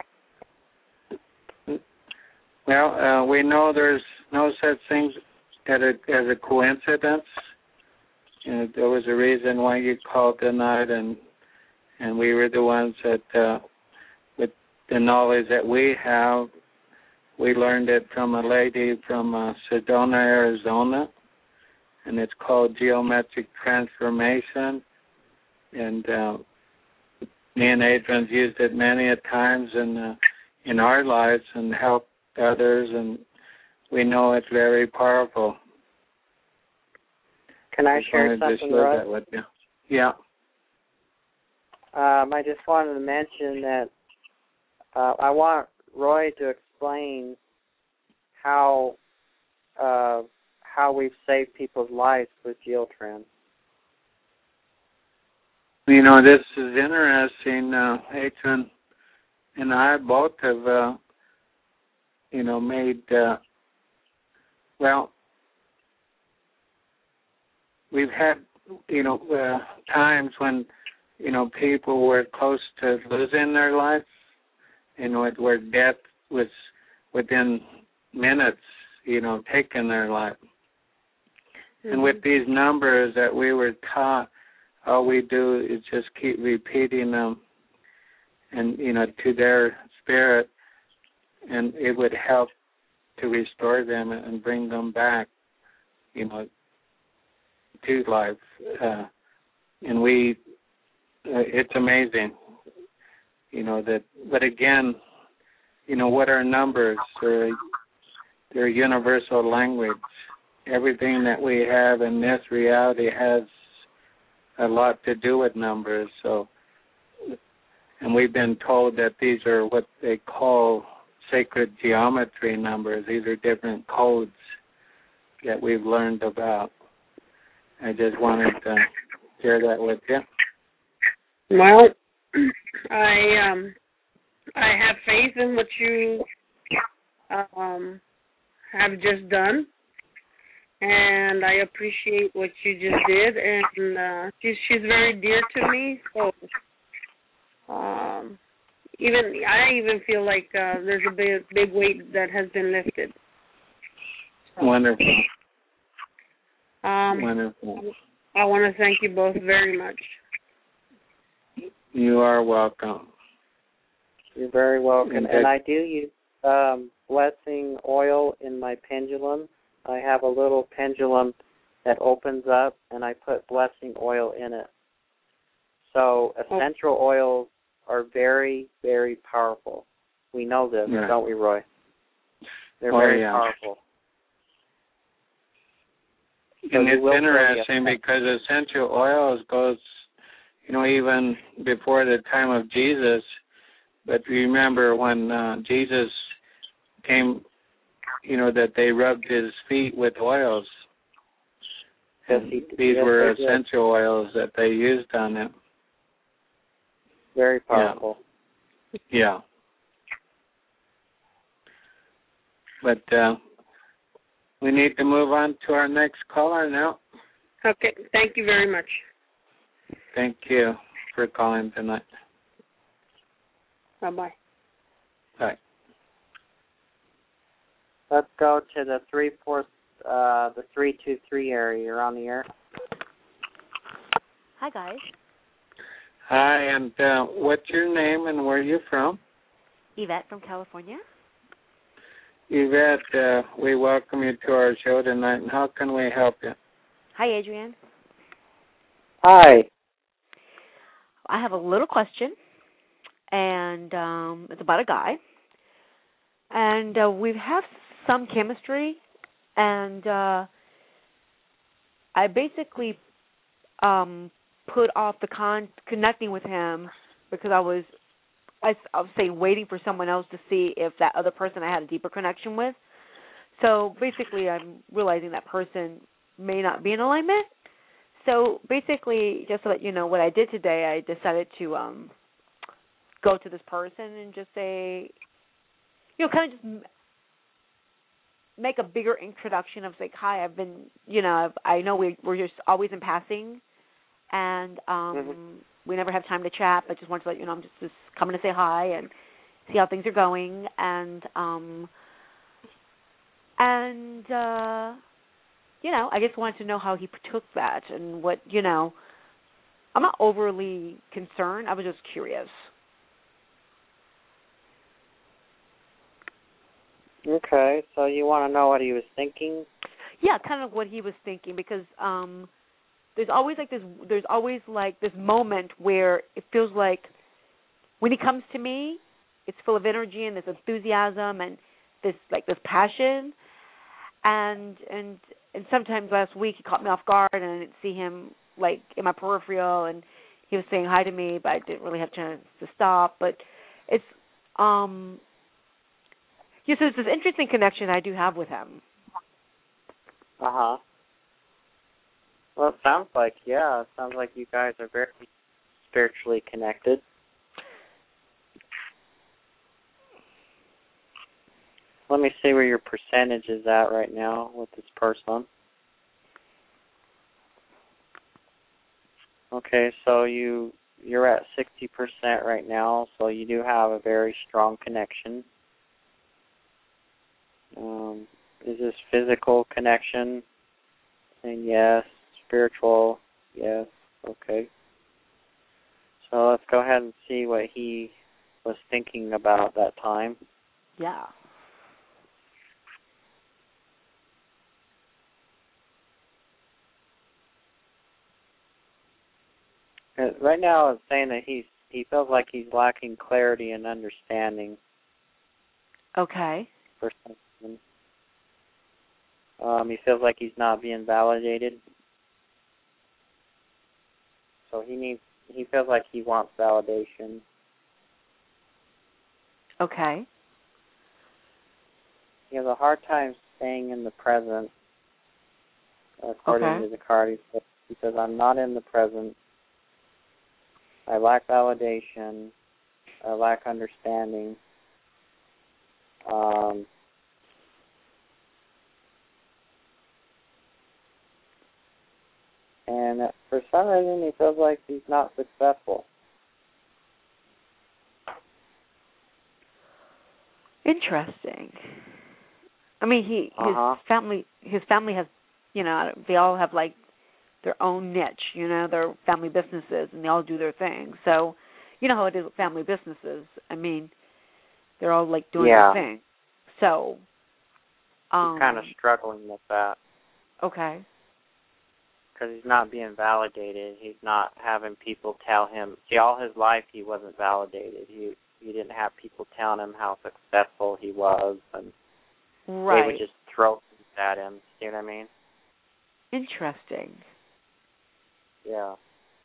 Well, we know there's no such thing as a coincidence. You know, there was a reason why you called tonight, and we were the ones that, with the knowledge that we have, we learned it from a lady from Sedona, Arizona, and it's called geometric transformation. And me and Adrian's used it many a times in our lives and helped others, and we know it's very powerful. Can I share something, Roy? That with you. Yeah. I just wanted to mention that I want Roy to explain how we've saved people's lives with GeoTrans. You know, this is interesting. Adrian and I both have, you know, made, we've had, you know, times when, you know, people were close to losing their life, you know, where death was within minutes, you know, taking their life. Mm-hmm. And with these numbers that we were taught, all we do is just keep repeating them and, you know, to their spirit, and it would help to restore them and bring them back, you know, to life. And we, it's amazing, you know, that, but again, you know, what are numbers? They're universal language. Everything that we have in this reality has a lot to do with numbers. So, and we've been told that these are what they call sacred geometry numbers. These are different codes that we've learned about. I just wanted to share that with you. Well, I have faith in what you have just done, and I appreciate what you just did. And she's very dear to me, so I even feel like there's a big weight that has been lifted. So, wonderful. Wonderful. I want to thank you both very much. You are welcome. You're very welcome. And I do use blessing oil in my pendulum. I have a little pendulum that opens up, and I put blessing oil in it. So essential oils are very, very powerful. We know this, Yeah. don't we, Roy? They're Oh, very yeah. powerful. And you it's will interesting really because essential oils goes, even before the time of Jesus. But remember when Jesus came, that they rubbed his feet with oils. Yes, These were they did. essential oils that they used on him. Very powerful. Yeah. But we need to move on to our next caller now. Okay. Thank you very much. Thank you for calling tonight. Bye-bye. Bye. Let's go to the 323 area. You're on the air. Hi, guys. Hi, and what's your name and where are you from? Yvette from California. Yvette, we welcome you to our show tonight, and how can we help you? Hi, Adrienne. Hi. I have a little question, and it's about a guy. And we have some chemistry, and I basically put off the connecting with him because I was waiting for someone else to see if that other person I had a deeper connection with. So basically I'm realizing that person may not be in alignment. So basically, just to let you know what I did today, I decided to go to this person and just say, kind of just make a bigger introduction of like, hi, I've been, I know we're just always in passing, and we never have time to chat, but just wanted to let you know I'm just coming to say hi and see how things are going, and I just wanted to know how he took that and what, I'm not overly concerned. I was just curious. Okay, so you want to know what he was thinking? Yeah, kind of what he was thinking, because there's always this moment where it feels like when he comes to me, it's full of energy and this enthusiasm and this passion, and sometimes last week he caught me off guard and I didn't see him like in my peripheral, and he was saying hi to me, but I didn't really have a chance to stop. But it's so it's this interesting connection I do have with him. Uh-huh. Well, it sounds like you guys are very spiritually connected. Let me see where your percentage is at right now with this person. Okay, so you're at 60% right now, so you do have a very strong connection. Is this physical connection? And yes. Spiritual, yes. Okay. So let's go ahead and see what he was thinking about that time. Yeah. Right now it's saying that he feels like he's lacking clarity and understanding. Okay. For something. He feels like he's not being validated. So he feels like he wants validation. Okay. He has a hard time staying in the present, according to the card. He says, I'm not in the present. I lack validation. I lack understanding. And for some reason, he feels like he's not successful. Interesting. I mean, his family has, they all have like their own niche, their family businesses, and they all do their thing. So, you know how it is with family businesses. I mean, they're all like doing their thing. So, he's kind of struggling with that. Okay. Because he's not being validated. He's not having people tell him. See, all his life he wasn't validated. He He didn't have people telling him how successful he was, and Right. they would just throw things at him. See what I mean? Interesting. Yeah.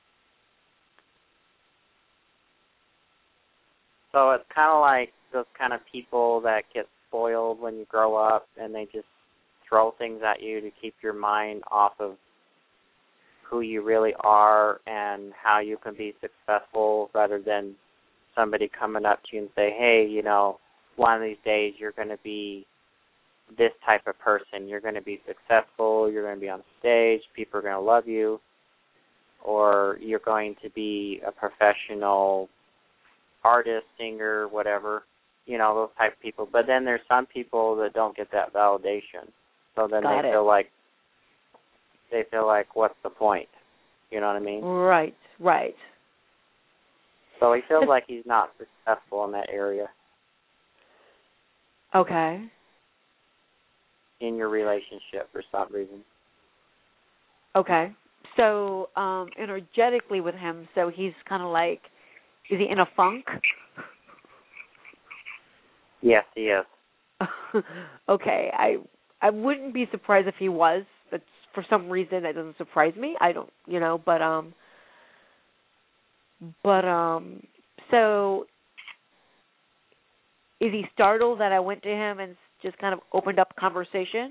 So it's kind of like those kind of people that get spoiled when you grow up, and they just throw things at you to keep your mind off of who you really are and how you can be successful, rather than somebody coming up to you and say, hey, you know, one of these days you're going to be this type of person. You're going to be successful. You're going to be on stage. People are going to love you. Or you're going to be a professional artist, singer, whatever, you know, those type of people. But then there's some people that don't get that validation. So then they feel like, what's the point? You know what I mean? Right, right. So he feels like he's not successful in that area. Okay. In your relationship for some reason. Okay. So, energetically with him, so he's kind of like, is he in a funk? Yes, he is. Okay. I wouldn't be surprised if he was. That's, for some reason, that doesn't surprise me. I don't, you know, so is he startled that I went to him and just kind of opened up conversation?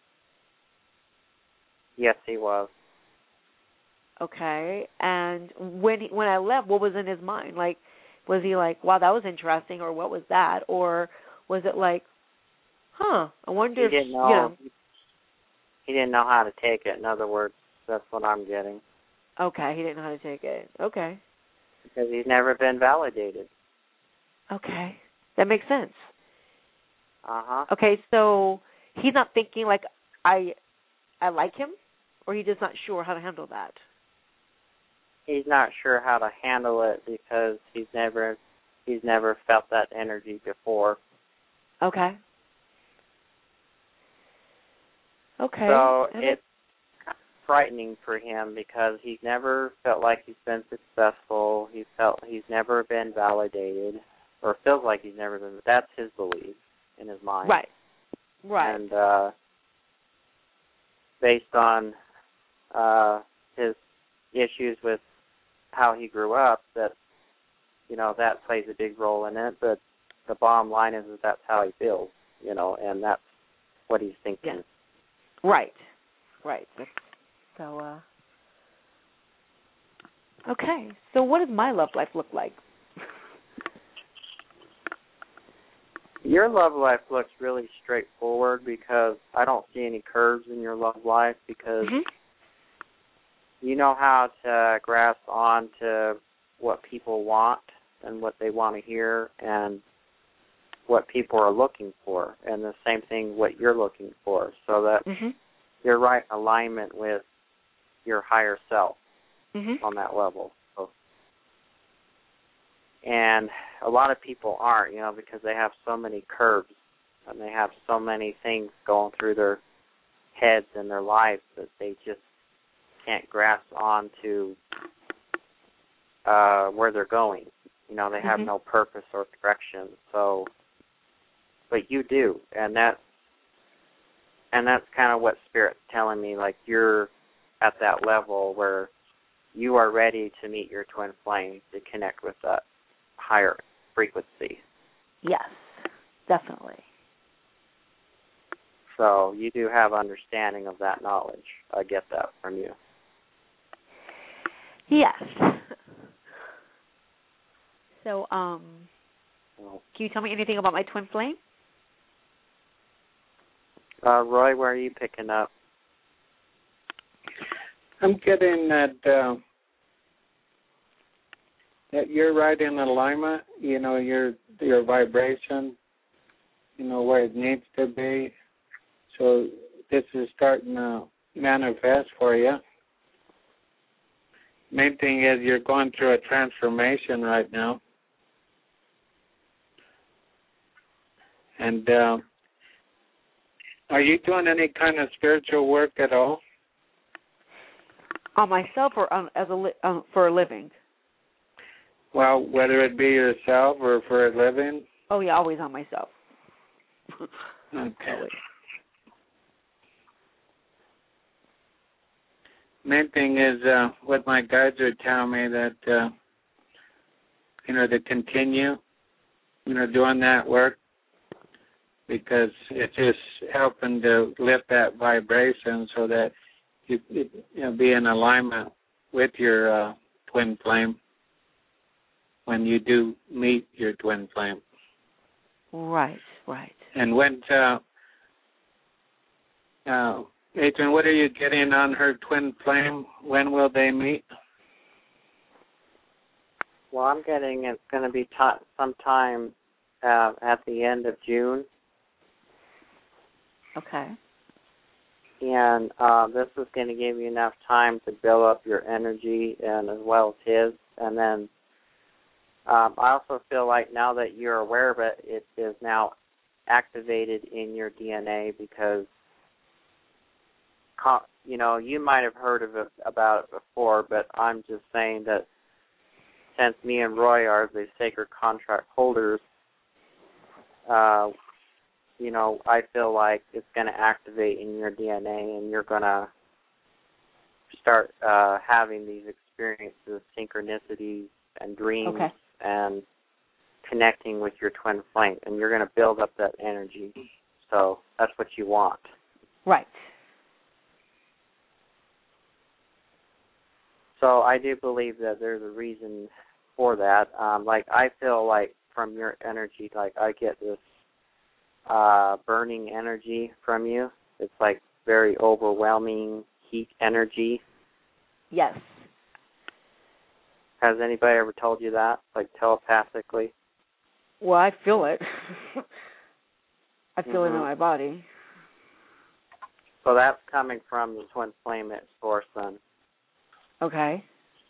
Yes, he was. Okay. And when I left, what was in his mind? Like, was he like, wow, that was interesting, or what was that? Or was it like, I wonder if, you know. He didn't know how to take it. In other words, that's what I'm getting. Okay, he didn't know how to take it. Okay. Because he's never been validated. Okay. That makes sense. Uh-huh. Okay, so he's not thinking like I like him, or he's just not sure how to handle that? He's not sure how to handle it because he's never felt that energy before. Okay. Okay. So it's frightening for him because he's never felt like he's been successful. He's never been validated, or feels like he's never been. That's his belief in his mind. Right. Right. And based on his issues with how he grew up, that, you know, that plays a big role in it. But the bottom line is that that's how he feels, you know, and that's what he's thinking. Yeah. Right. Right. So, okay. So what does my love life look like? Your love life looks really straightforward because I don't see any curves in your love life because you know how to grasp on to what people want and what they want to hear and what people are looking for, and the same thing what you're looking for, so that you're right in alignment with your higher self on that level. So, and a lot of people aren't, you know, because they have so many curves and they have so many things going through their heads and their lives that they just can't grasp on to where they're going. You know, they have no purpose or direction. So, but you do, and that's kind of what Spirit's telling me. Like, you're at that level where you are ready to meet your twin flame, to connect with that higher frequency. Yes, definitely. So you do have understanding of that knowledge. I get that from you. Yes. So, can you tell me anything about my twin flame? Roy, where are you picking up? I'm getting that you're right in alignment. You know, your vibration, you know, where it needs to be. So this is starting to manifest for you. Main thing is you're going through a transformation right now. And are you doing any kind of spiritual work at all? On myself or for a living? Well, whether it be yourself or for a living? Oh, yeah, always on myself. Okay. Always. Main thing is what my guides are telling me that, to continue, doing that work because it's just helping to lift that vibration so that you be in alignment with your twin flame when you do meet your twin flame. Right. And when, Adrian, what are you getting on her twin flame? When will they meet? Well, I'm getting it's going to be sometime at the end of June. Okay. And this is going to give you enough time to build up your energy and as well as his. And then I also feel like now that you're aware of it, it is now activated in your DNA because, you might have heard about it before, but I'm just saying that since me and Roy are the sacred contract holders, I feel like it's going to activate in your DNA and you're going to start having these experiences, synchronicities, and dreams and connecting with your twin flame. And you're going to build up that energy. So that's what you want. Right. So I do believe that there's a reason for that. I feel like from your energy, like I get this burning energy from you. It's like very overwhelming heat energy. Yes. Has anybody ever told you that, like telepathically? Well, I feel it. I feel it in my body. So that's coming from the twin flame at source, then. Okay.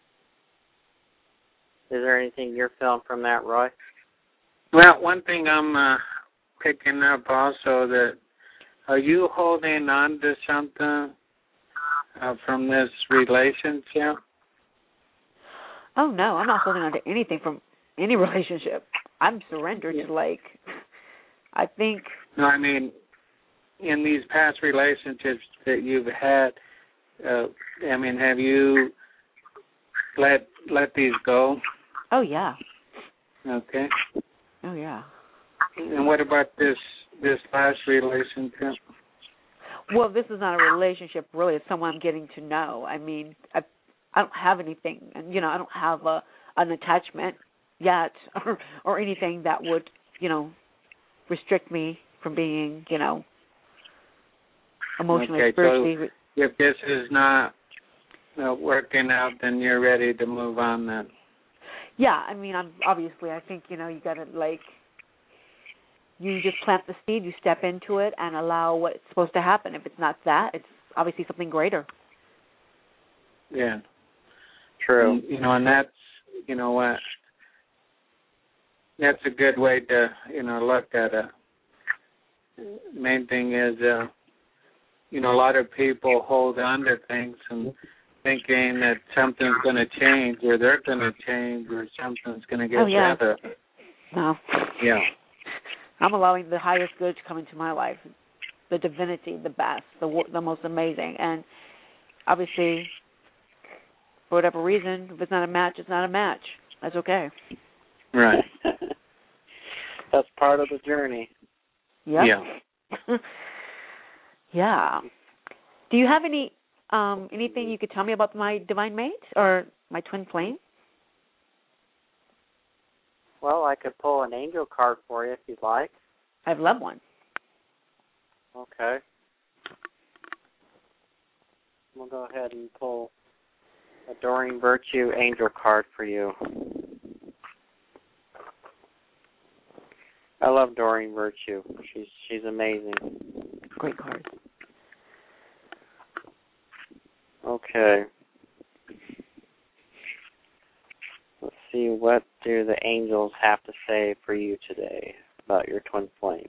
Is there anything you're feeling from that, Roy? Well, one thing I'm picking up also that are you holding on to something from this relationship? Oh, no, I'm not holding on to anything from any relationship. I'm surrendered to, I think... No, I mean, in these past relationships that you've had, have you let these go? Oh, yeah. Okay. Oh, yeah. And what about this last relationship? Well, this is not a relationship, really. It's someone I'm getting to know. I mean, I don't have anything, and I don't have an attachment yet, or anything that would, restrict me from being, emotionally, spiritually. So if this is not working out, then you're ready to move on then. Yeah, I mean, I think, you got to, you just plant the seed, you step into it, and allow what's supposed to happen. If it's not that, it's obviously something greater. Yeah. True. And that's, what, that's a good way to, look at it. Main thing is, a lot of people hold on to things and thinking that something's going to change or they're going to change or something's going to get better. No. Yeah. I'm allowing the highest good to come into my life, the divinity, the best, the most amazing. And obviously, for whatever reason, if it's not a match, it's not a match. That's okay. Right. That's part of the journey. Yep. Yeah. Yeah. Do you have anything you could tell me about my divine mate or my twin flame? Well, I could pull an angel card for you if you'd like. I'd love one. Okay. We'll go ahead and pull a Doreen Virtue angel card for you. I love Doreen Virtue. She's amazing. Great card. Okay. Let's see, what do the angels have to say for you today about your twin flame?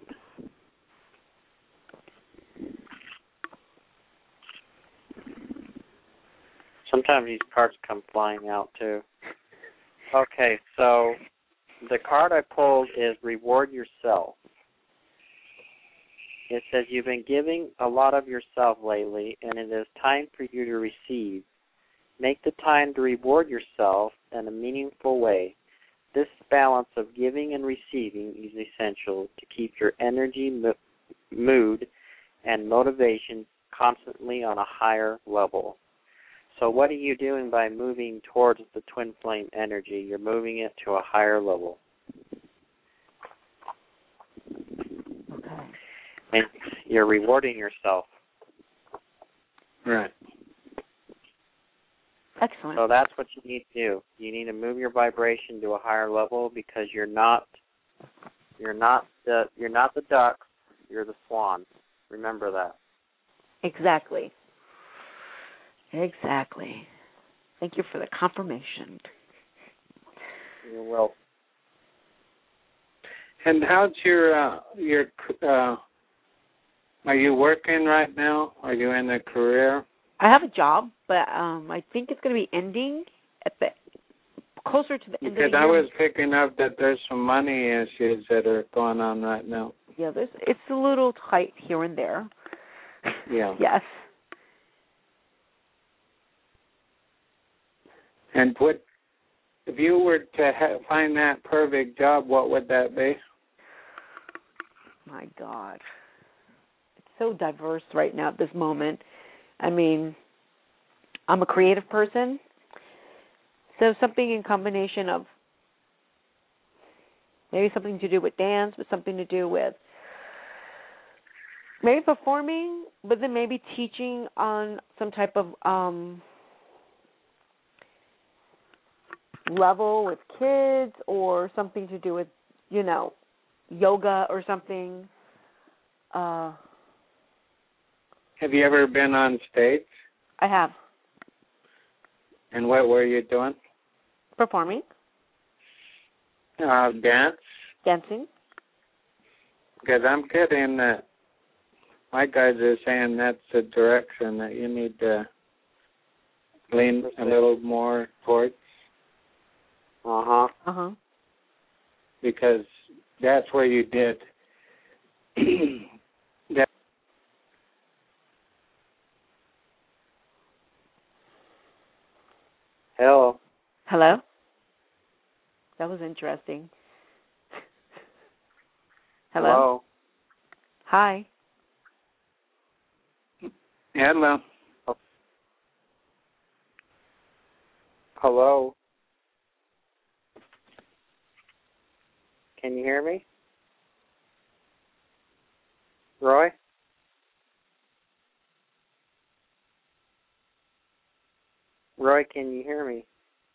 Sometimes these cards come flying out, too. Okay, so the card I pulled is Reward Yourself. It says you've been giving a lot of yourself lately, and it is time for you to receive. Make the time to reward yourself in a meaningful way. This balance of giving and receiving is essential to keep your energy, mood, and motivation constantly on a higher level. So what are you doing by moving towards the twin flame energy? You're moving it to a higher level. Okay. And you're rewarding yourself. Right. Excellent. So that's what you need to do. You need to move your vibration to a higher level because you're not the duck, you're the swan. Remember that. Exactly. Thank you for the confirmation. You're welcome. And how's your are you working right now? Are you in a career? I have a job, but I think it's going to be ending at the closer to the end of the year. Because I was picking up that there's some money issues that are going on right now. Yeah, it's a little tight here and there. Yeah. Yes. And what if you were to find that perfect job? What would that be? My God, it's so diverse right now at this moment. I mean, I'm a creative person, so something in combination of maybe something to do with dance, but something to do with maybe performing, but then maybe teaching on some type of level with kids, or something to do with, yoga or something. Have you ever been on stage? I have. And what were you doing? Performing. Dance? Dancing. Because I'm getting that my guys are saying that's the direction that you need to lean a little more towards. Because that's where you did that. Hello. That was interesting. Hello. Hi. Hello. Hello. Can you hear me? Roy? Roy, can you hear me?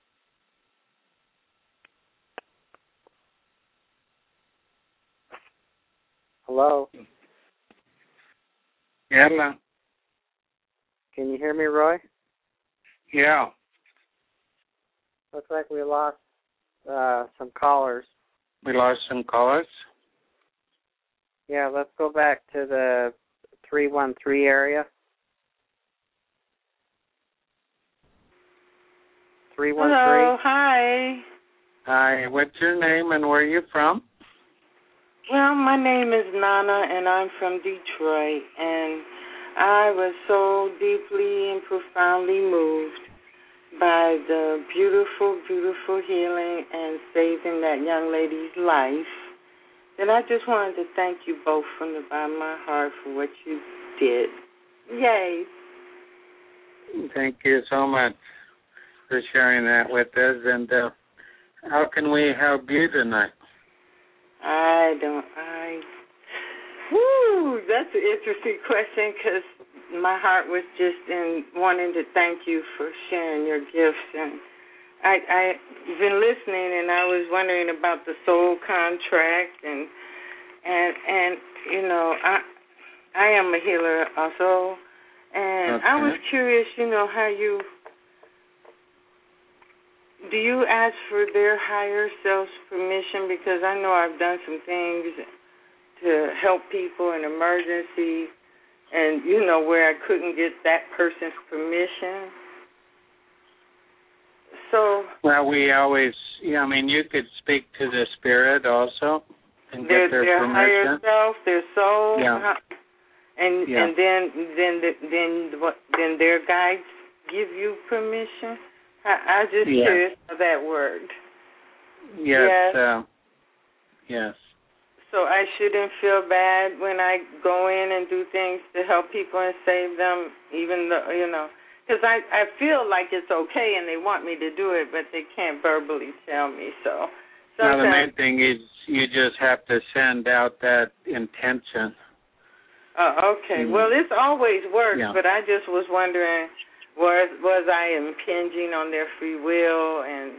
Hello? Hello. Can you hear me, Roy? Yeah. Looks like we lost some callers. We lost some callers. Yeah, let's go back to the 313 area. 313. Hello, hi. Hi, what's your name and where are you from? Well, my name is Nana, and I'm from Detroit, and I was so deeply and profoundly moved by the beautiful, beautiful healing and saving that young lady's life. And I just wanted to thank you both from the bottom of my heart for what you did. Yay. Thank you so much for sharing that with us. And how can we help you tonight? That's an interesting question, because my heart was just in wanting to thank you for sharing your gifts. And I've been listening, and I was wondering about the soul contract, and I am a healer also, and I was curious, how do you ask for their higher self's permission? Because I know I've done some things to help people in emergency, and where I couldn't get that person's permission. Well, we always, I mean, you could speak to the spirit also and get their permission. Higher self, their soul, yeah. And then their guides give you permission. I just curious how that worked. Yes. Yes. So I shouldn't feel bad when I go in and do things to help people and save them, even though, because I feel like it's okay and they want me to do it, but they can't verbally tell me. So now the main thing is you just have to send out that intention. Oh, okay. Mm-hmm. Well, this always works, but I just was wondering, was I impinging on their free will and,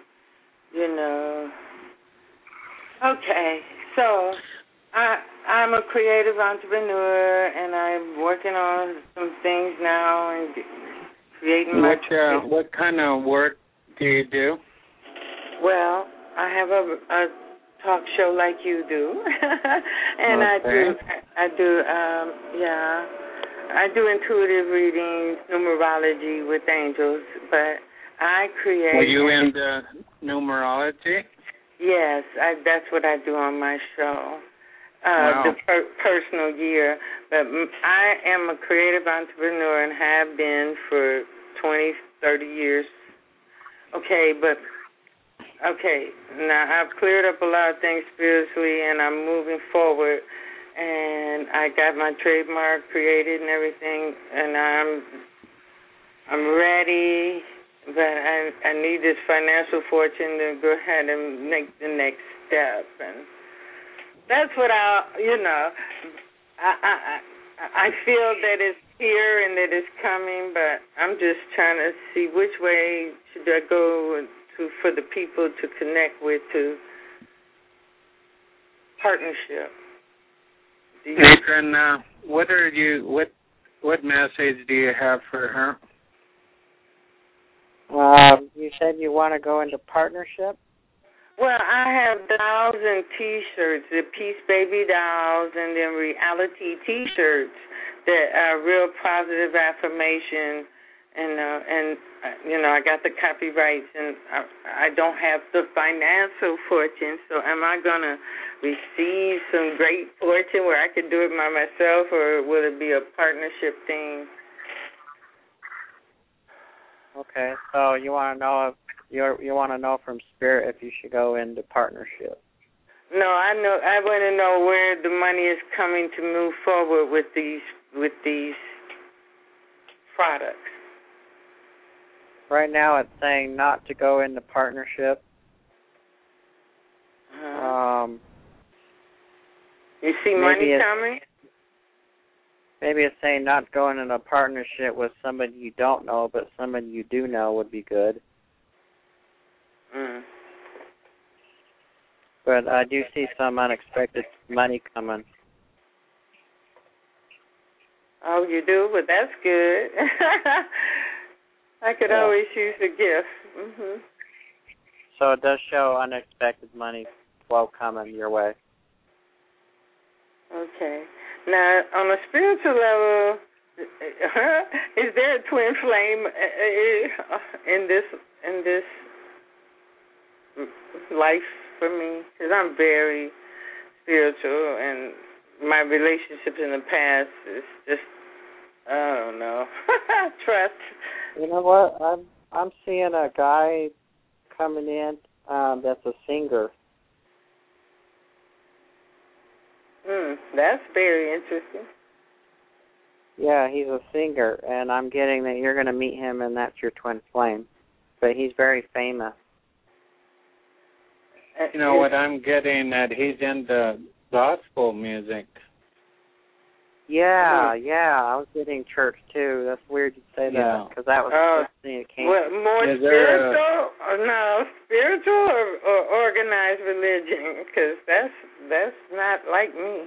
Okay, so I'm a creative entrepreneur, and I'm working on some things now and creating my... What kind of work do you do? Well, I have a talk show like you do, and okay. I do intuitive readings, numerology with angels, but I create... Are you into numerology? Yes, that's what I do on my show, wow. the personal year. But I am a creative entrepreneur and have been for 20, 30 years. Okay, now I've cleared up a lot of things spiritually, and I'm moving forward. And I got my trademark created and everything, and I'm ready. But I need this financial fortune to go ahead and make the next step, and that's what I feel that it's here and that it's coming, but I'm just trying to see which way should I go for the people to connect with, to partnership. Adrian, what message do you have for her? You said you want to go into partnership? Well, I have dolls and T-shirts, the Peace Baby dolls, and then reality T-shirts that are real positive affirmation. And I got the copyrights, and I don't have the financial fortune, so am I going to receive some great fortune where I could do it by myself, or will it be a partnership thing? Okay, so you want to know you want to know from Spirit if you should go into partnership. No, I want to know where the money is coming to move forward with these products. Right now, it's saying not to go into partnership. You see money coming? Maybe it's saying not going in a partnership with somebody you don't know, but somebody you do know would be good. But I do see some unexpected money coming. Oh, you do? Well, that's good. I could always use a gift. Mm-hmm. So it does show unexpected money flow coming your way. Okay. Now, on a spiritual level, is there a twin flame in this life for me? Because I'm very spiritual, and my relationships in the past is just, I don't know, trust. You know what? I'm seeing a guy coming in that's a singer. That's very interesting. Yeah, he's a singer, and I'm getting that you're going to meet him, and that's your twin flame. But he's very famous. You know what I'm getting at? He's into gospel music. Yeah, I was getting church too. That's weird you say that, because that was the first thing that came. More spiritual? Spiritual or organized religion? Because that's not like me.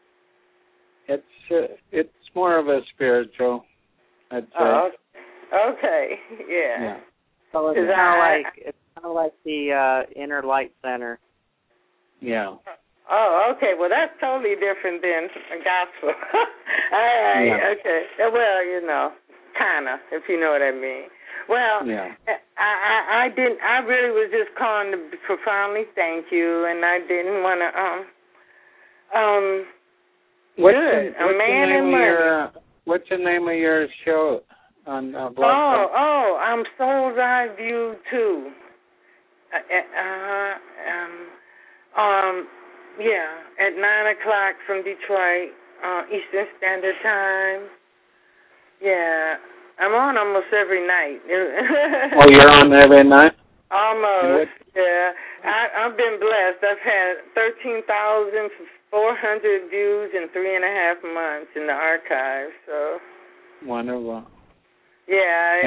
It's more of a spiritual, I'd say. Oh, okay. Yeah. So it's kind of like the Inner Light Center. Yeah. Oh, okay. Well, that's totally different than gospel. All right. Yeah. Okay. Well, kind of, if you know what I mean. Well, Yeah. I didn't. I really was just calling to profoundly thank you, and I didn't want to. What's the name of your show on Blog Talk? I'm Soul's Eye View too. At 9:00 from Detroit, Eastern Standard Time. Yeah, I'm on almost every night. Oh, you're on every night? Almost, yeah. I've been blessed. I've had 13,400 views in 3.5 months in the archive. So wonderful. Yeah,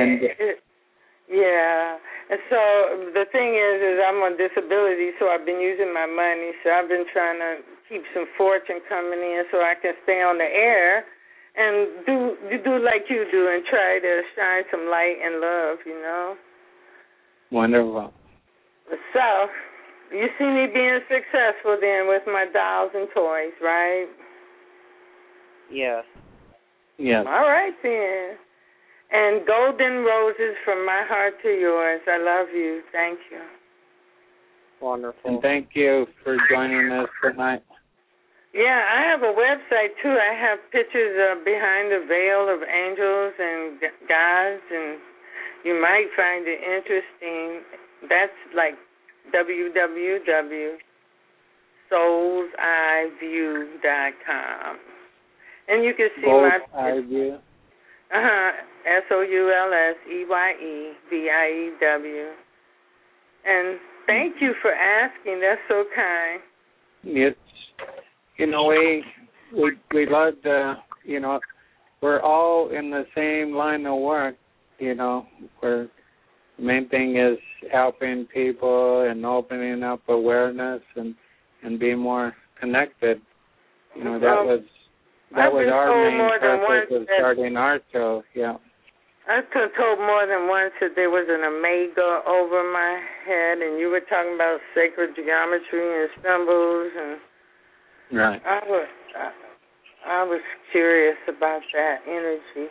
And so the thing is I'm on disability, so I've been using my money. So I've been trying to keep some fortune coming in so I can stay on the air and do like you do and try to shine some light and love, you know. Wonderful. So you see me being successful then with my dolls and toys, right? Yes. Yes. All right then. And golden roses from my heart to yours. I love you. Thank you. Wonderful. And thank you for joining us tonight. Yeah, I have a website too. I have pictures of behind the veil of angels and gods, and you might find it interesting. That's like www.soulseyeview.com. And you can see my picture. SOULSEYEVIEW. And thank you for asking. That's so kind. It's, we love we're all in the same line of work, where the main thing is helping people and opening up awareness and being more connected. That was our main purpose of starting our show, yeah. I've been told more than once that there was an omega over my head, and you were talking about sacred geometry and symbols, and right. I was curious about that energy.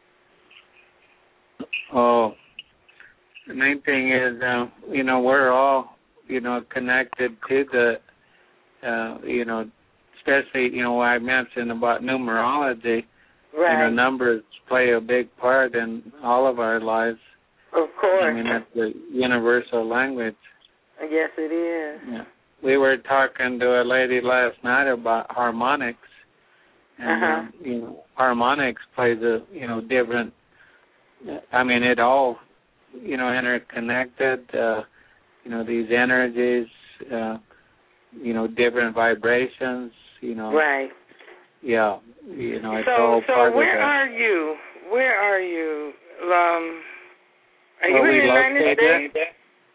Oh, the main thing is, we're all, connected to the, especially, what I mentioned about numerology. Right. Numbers play a big part in all of our lives. Of course. I mean, that's the universal language. Yes, it is. Yeah. We were talking to a lady last night about harmonics. And, harmonics plays a, different, it all, interconnected, these energies, different vibrations, Right. Yeah, it's all so part of where that. are you? Where are you? Are you in the United States?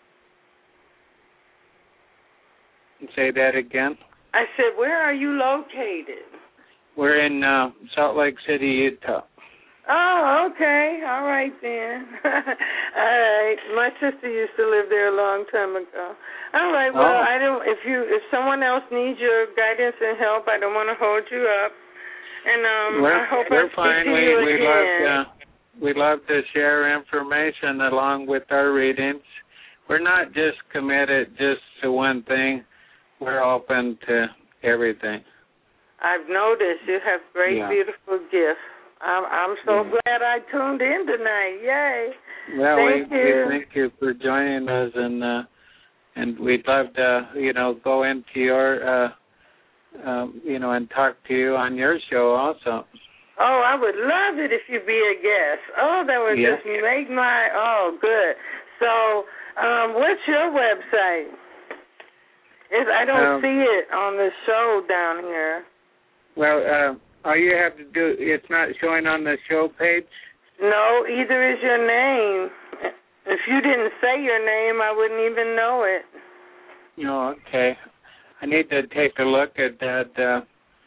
Say that again. I said, where are you located? We're in Salt Lake City, Utah. Oh, okay. All right then. All right. My sister used to live there a long time ago. All right. Well, I don't. If someone else needs your guidance and help, I don't want to hold you up. And I hope I speak to you again. We love to share information along with our readings. We're not just committed just to one thing. We're open to everything. I've noticed you have great, beautiful gifts. I'm so glad I tuned in tonight. Yay! Well, thank you. We thank you for joining us, and we'd love to, go into your, and talk to you on your show also. Oh, I would love it if you'd be a guest. Oh, that would just make my, good. So, what's your website? I don't see it on the show down here. Well, all you have to do, it's not showing on the show page? No, either is your name. If you didn't say your name, I wouldn't even know it. Oh, okay. I need to take a look at that.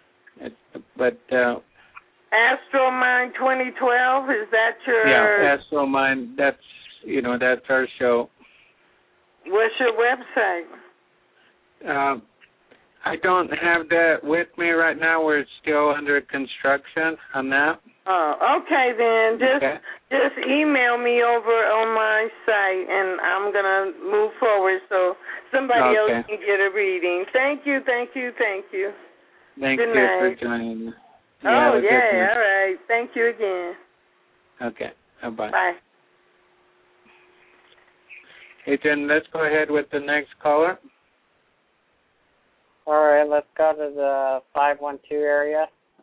Astromind 2012, is that your... Yeah, Astromind, that's our show. What's your website? I don't have that with me right now. We're still under construction on that. Oh, okay then. Just email me over on my site, and I'm going to move forward so somebody else can get a reading. Thank you, thank you, thank you. Thank Good you night. for joining me. Yeah, all right. Thank you again. Okay, bye-bye. Bye. Adrian, let's go ahead with the next caller. All right, let's go to the 512 area.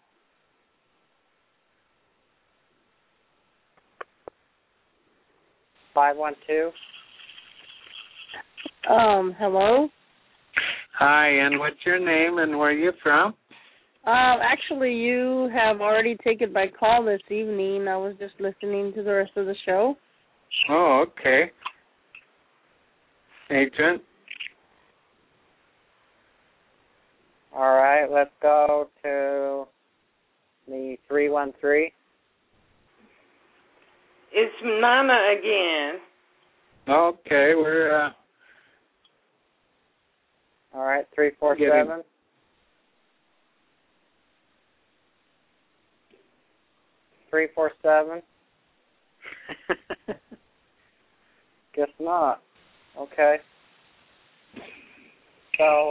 Hello? Hi, and what's your name and where are you from? Actually, you have already taken my call this evening. I was just listening to the rest of the show. Oh, okay. Adrian? All right, let's go to the 313. It's Nana again. Okay, we're all right, 347. Guess not. Okay. So,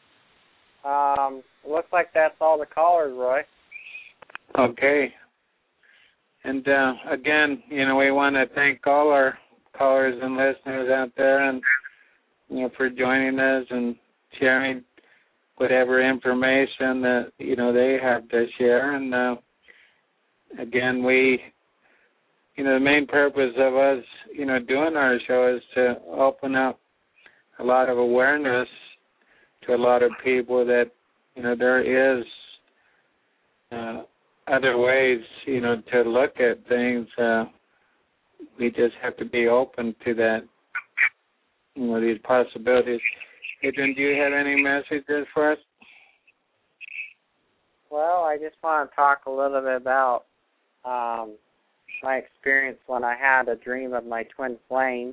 looks like that's all the callers, Roy. okay. And again, we want to thank all our callers and listeners out there, and for joining us and sharing whatever information that they have to share. And again, the main purpose of us doing our show is to open up a lot of awareness to a lot of people that there is other ways to look at things. We just have to be open to that, these possibilities. Adrian, do you have any messages for us? Well, I just want to talk a little bit about my experience when I had a dream of my twin flame.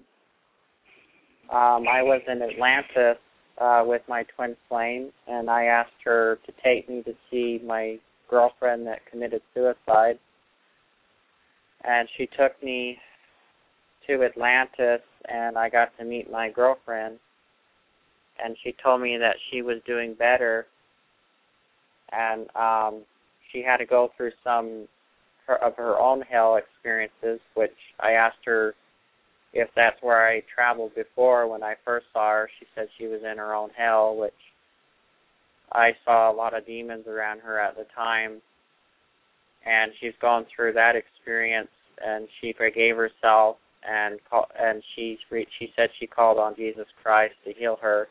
I was in Atlantis with my twin flame, and I asked her to take me to see my girlfriend that committed suicide. And she took me to Atlantis, and I got to meet my girlfriend. And she told me that she was doing better, and she had to go through some of her own hell experiences, which I asked her if that's where I traveled before when I first saw her. She said she was in her own hell, which I saw a lot of demons around her at the time, and she's gone through that experience, and she forgave herself, and she said she called on Jesus Christ to heal her,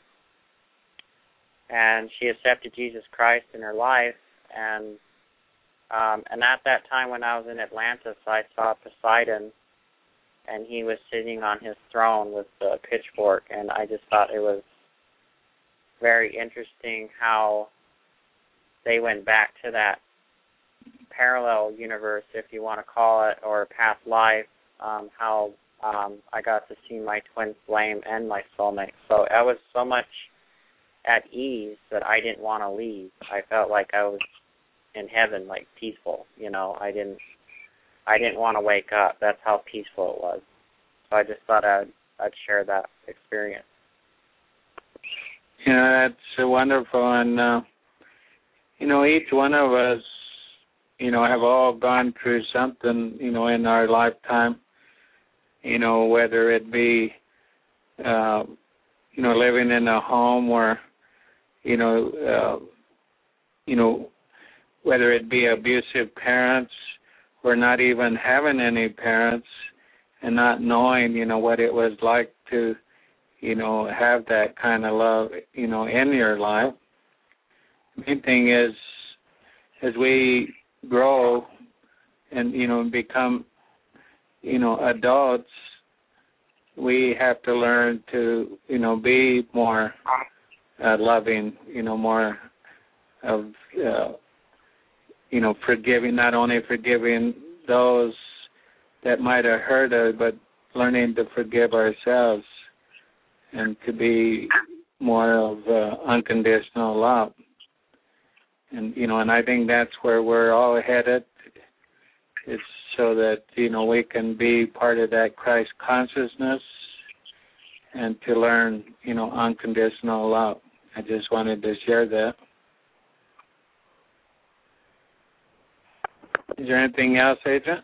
and she accepted Jesus Christ in her life, and at that time when I was in Atlantis, I saw Poseidon, and he was sitting on his throne with the pitchfork, and I just thought it was very interesting how they went back to that parallel universe, if you want to call it, or past life, how I got to see my twin flame and my soulmate. So I was so much at ease that I didn't want to leave. I felt like I was in heaven, like peaceful, I didn't want to wake up. That's how peaceful it was. So I just thought I'd share that experience. That's wonderful. And, each one of us, have all gone through something, in our lifetime, whether it be, living in a home or, whether it be abusive parents or not even having any parents and not knowing, what it was like to, have that kind of love, in your life. The main thing is, as we grow and, become, adults, we have to learn to, be more loving, more of, forgiving, not only forgiving those that might have hurt us, but learning to forgive ourselves and to be more of unconditional love. And, and I think that's where we're all headed, It's so that, we can be part of that Christ consciousness and to learn, unconditional love. I just wanted to share that. Is there anything else, Agent?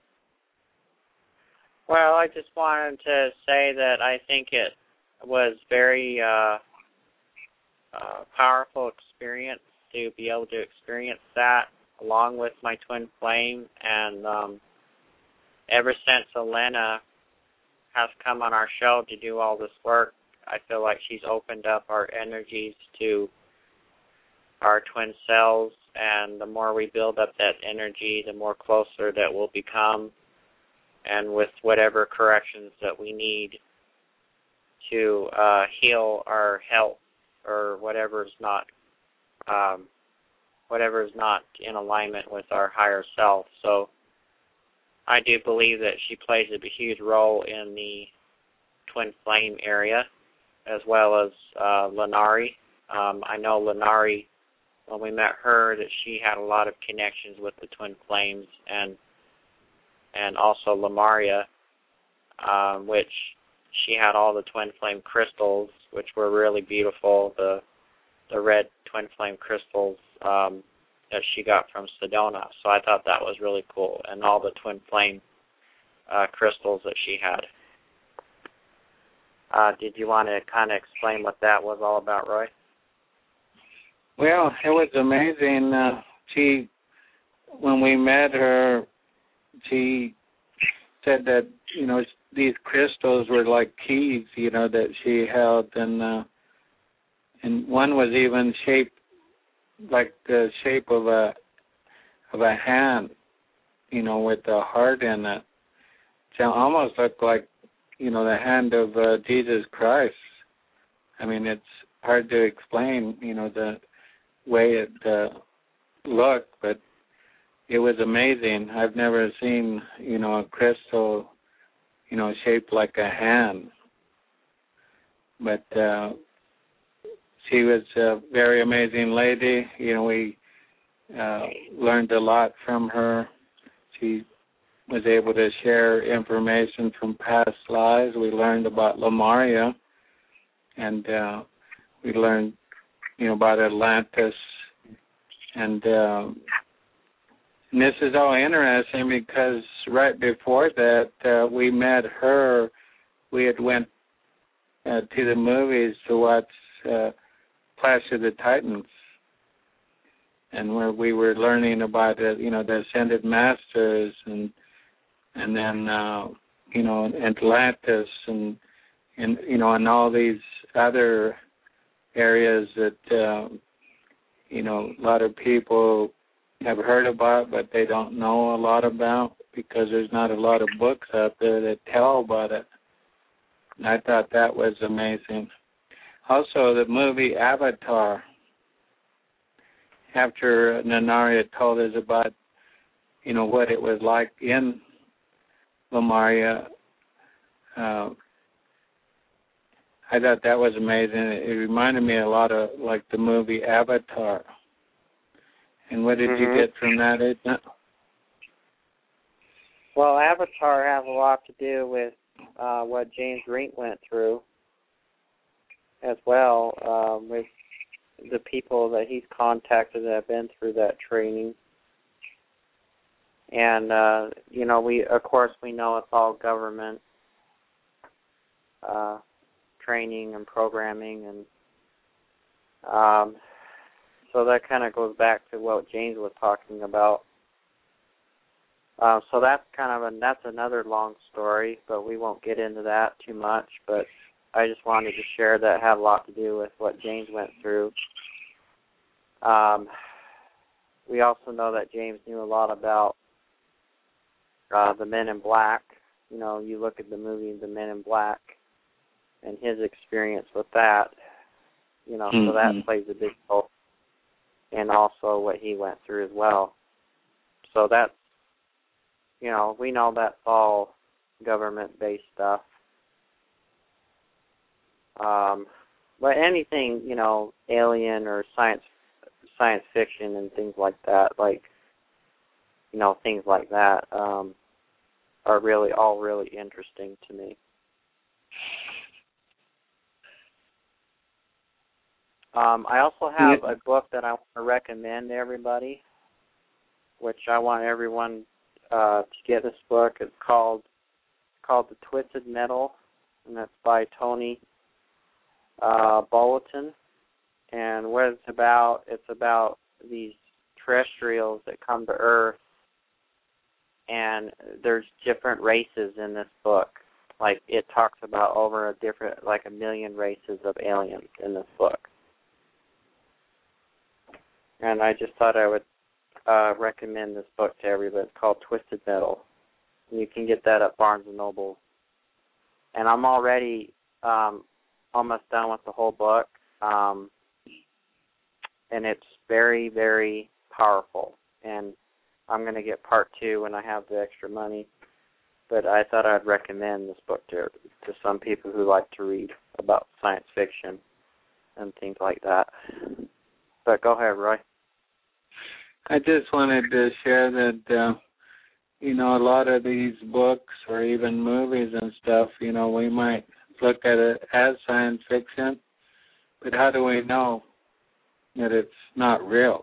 Well, I just wanted to say that I think it was very powerful experience to be able to experience that along with my twin flame. And ever since Elena has come on our show to do all this work, I feel like she's opened up our energies to our twin selves, and the more we build up that energy, the more closer that we'll become, and with whatever corrections that we need to heal our health or whatever is not in alignment with our higher self. So I do believe that she plays a huge role in the twin flame area, as well as Lenari. I know Lenari, when we met her, that she had a lot of connections with the twin flames, and also Lamaria, which she had all the twin flame crystals, which were really beautiful, the red twin flame crystals that she got from Sedona. So I thought that was really cool, and all the twin flame crystals that she had. Did you want to kind of explain what that was all about, Roy? Well, it was amazing. When we met her, she said that, these crystals were like keys, that she held, and one was even shaped like the shape of a hand, with a heart in it. It almost looked like, the hand of Jesus Christ. I mean, it's hard to explain, the way it looked, but it was amazing. I've never seen, a crystal, shaped like a hand. But she was a very amazing lady. We learned a lot from her. She was able to share information from past lives. We learned about Lamaria, and we learned, about Atlantis. And this is all interesting because right before that, we met her. We had went to the movies to watch Clash of the Titans, and where we were learning about the Ascended Masters, and then Atlantis, and and all these other areas that a lot of people have heard about, but they don't know a lot about because there's not a lot of books out there that tell about it. And I thought that was amazing. Also, the movie Avatar, after Nanaria told us about, what it was like in Lamaria, I thought that was amazing. It reminded me a lot of, like, the movie Avatar. And what did you get from that, Edna? Well, Avatar has a lot to do with what James Rink went through as well, with the people that he's contacted that have been through that training. And, we know it's all government training and programming, and so that kind of goes back to what James was talking about. So that's that's another long story, but we won't get into that too much. But I just wanted to share that had a lot to do with what James went through. We also know that James knew a lot about the Men in Black. You look at the movie The Men in Black and his experience with that, so that plays a big role, and also what he went through as well. So that's, we know that's all government-based stuff. But anything, alien or science fiction and things like that, like things like that are really interesting to me. I also have a book that I want to recommend to everybody, which I want everyone to get this book. It's called The Twisted Metal, and that's by Tony Bulletin. And what it's about these terrestrials that come to Earth, and there's different races in this book. Like, it talks about over a million races of aliens in this book. And I just thought I would recommend this book to everybody. It's called Twisted Metal. And you can get that at Barnes & Noble. And I'm already almost done with the whole book. And it's very, very powerful. And I'm going to get part 2 when I have the extra money. But I thought I'd recommend this book to some people who like to read about science fiction and things like that. But go ahead, Roy. I just wanted to share that, a lot of these books or even movies and stuff, we might look at it as science fiction, but how do we know that it's not real?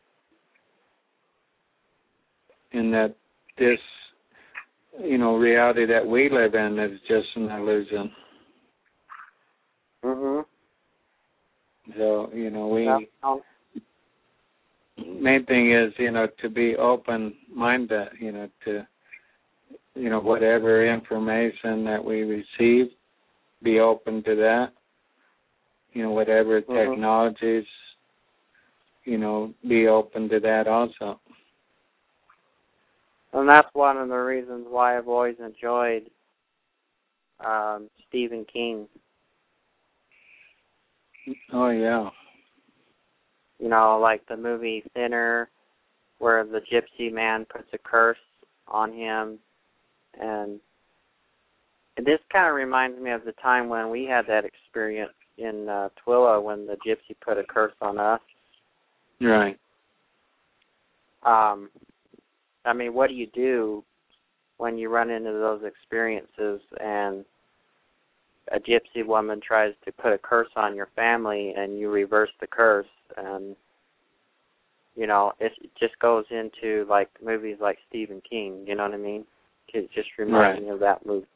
And that this, reality that we live in is just an illusion. So, main thing is, to be open-minded, to, whatever information that we receive, be open to that. Whatever technologies, be open to that also. And that's one of the reasons why I've always enjoyed Stephen King. Oh, yeah. Like the movie Thinner, where the gypsy man puts a curse on him. And this kind of reminds me of the time when we had that experience in Twila when the gypsy put a curse on us. Right. What do you do when you run into those experiences and a gypsy woman tries to put a curse on your family and you reverse the curse? And, it just goes into, like, movies like Stephen King, you know what I mean? It just reminds me of that movie.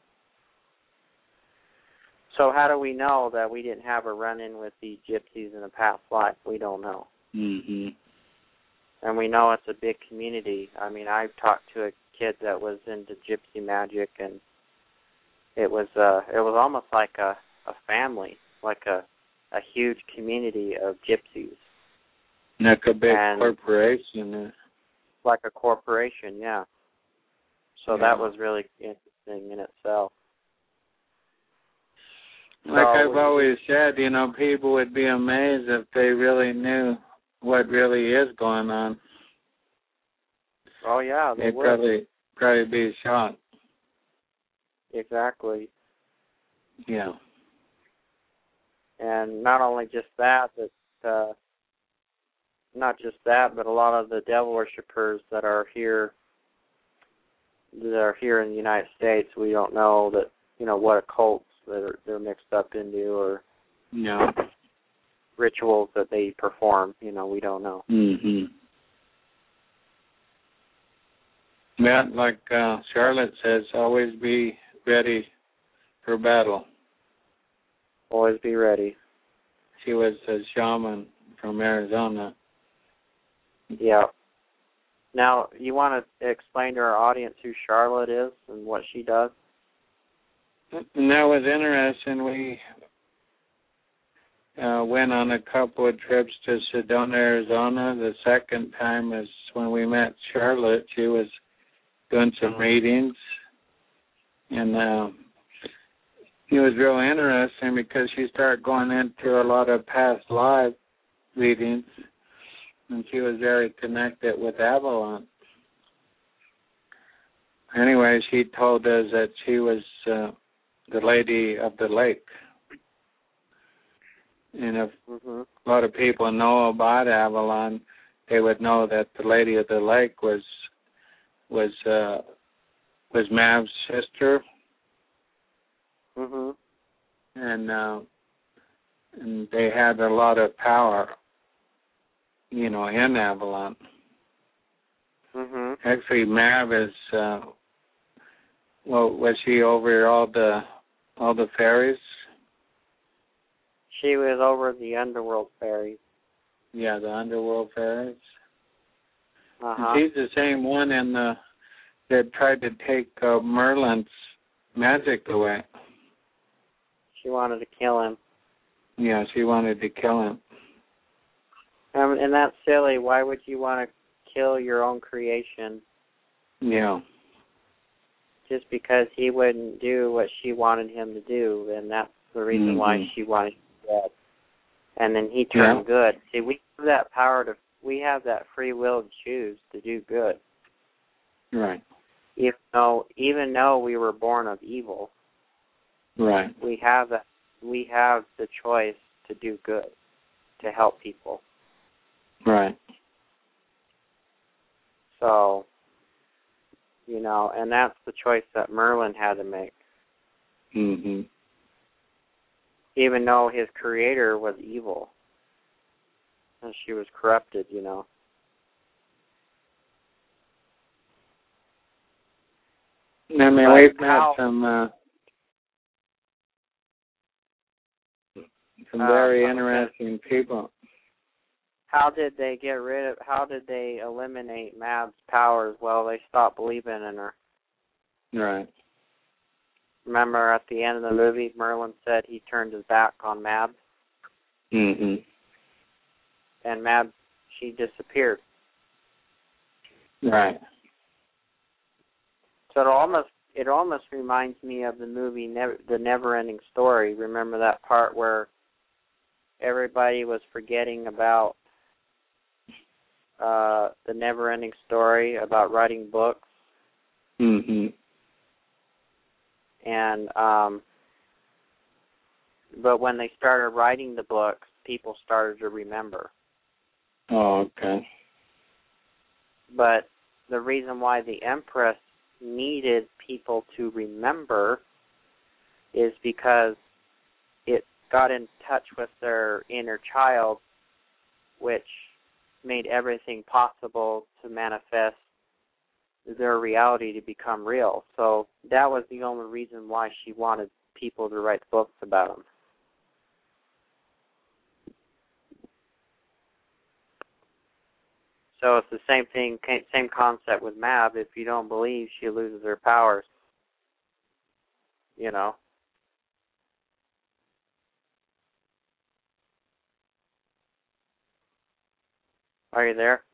So how do we know that we didn't have a run-in with these gypsies in a past life? We don't know. And we know it's a big community. I talked to a kid that was into gypsy magic, and it was almost like a family, like a huge community of gypsies. Like a big corporation. Like a corporation, yeah. So that was really interesting in itself. Like I've always said, people would be amazed if they really knew what really is going on. Oh, yeah, they would. Probably be shocked. Exactly. Yeah. And not only just that, but a lot of the devil worshippers that are here in the United States, we don't know that, what occults that they're mixed up into or rituals that they perform. We don't know. Yeah, like Charlotte says, always be ready for battle. Always be ready. She was a shaman from Arizona. Yeah. Now, you want to explain to our audience who Charlotte is and what she does? And that was interesting. We went on a couple of trips to Sedona, Arizona. The second time is when we met Charlotte. She was doing some readings. And it was real interesting because she started going into a lot of past life readings. And she was very connected with Avalon. Anyway, she told us that she was the Lady of the Lake. And if a lot of people know about Avalon, they would know that the Lady of the Lake was was Mav's sister. Mhm. And they had a lot of power, in Avalon. Mhm. Actually, Mav is was she over all the fairies? She was over the underworld fairies. Yeah, the underworld fairies. Uh-huh. She's the same one that tried to take Merlin's magic away. She wanted to kill him. Yeah, she wanted to kill him. And that's silly. Why would you want to kill your own creation? Yeah. Just because he wouldn't do what she wanted him to do, and that's the reason why she wanted him dead. And then he turned good. See, we have that power we have that free will to choose to do good. Right. Even though we were born of evil. Right. We have the choice to do good, to help people. Right. So, and that's the choice that Merlin had to make. Mhm. Even though his creator was evil. And she was corrupted, I mean, we've met some very interesting people. How did they eliminate Mab's powers? Well, they stopped believing in her. Right. Remember at the end of the movie, Merlin said he turned his back on Mab? Mhm. And Mab, she disappeared. Right. So it almost reminds me of the movie The Never-Ending Story. Remember that part where everybody was forgetting about the Never-Ending Story, about writing books? Mhm. And but when they started writing the books, people started to remember. Oh, okay. But the reason why the Empress needed people to remember is because it got in touch with their inner child, which made everything possible to manifest their reality to become real. So that was the only reason why she wanted people to write books about them. So it's the same thing, same concept with Mab. If you don't believe, she loses her powers. Are you there?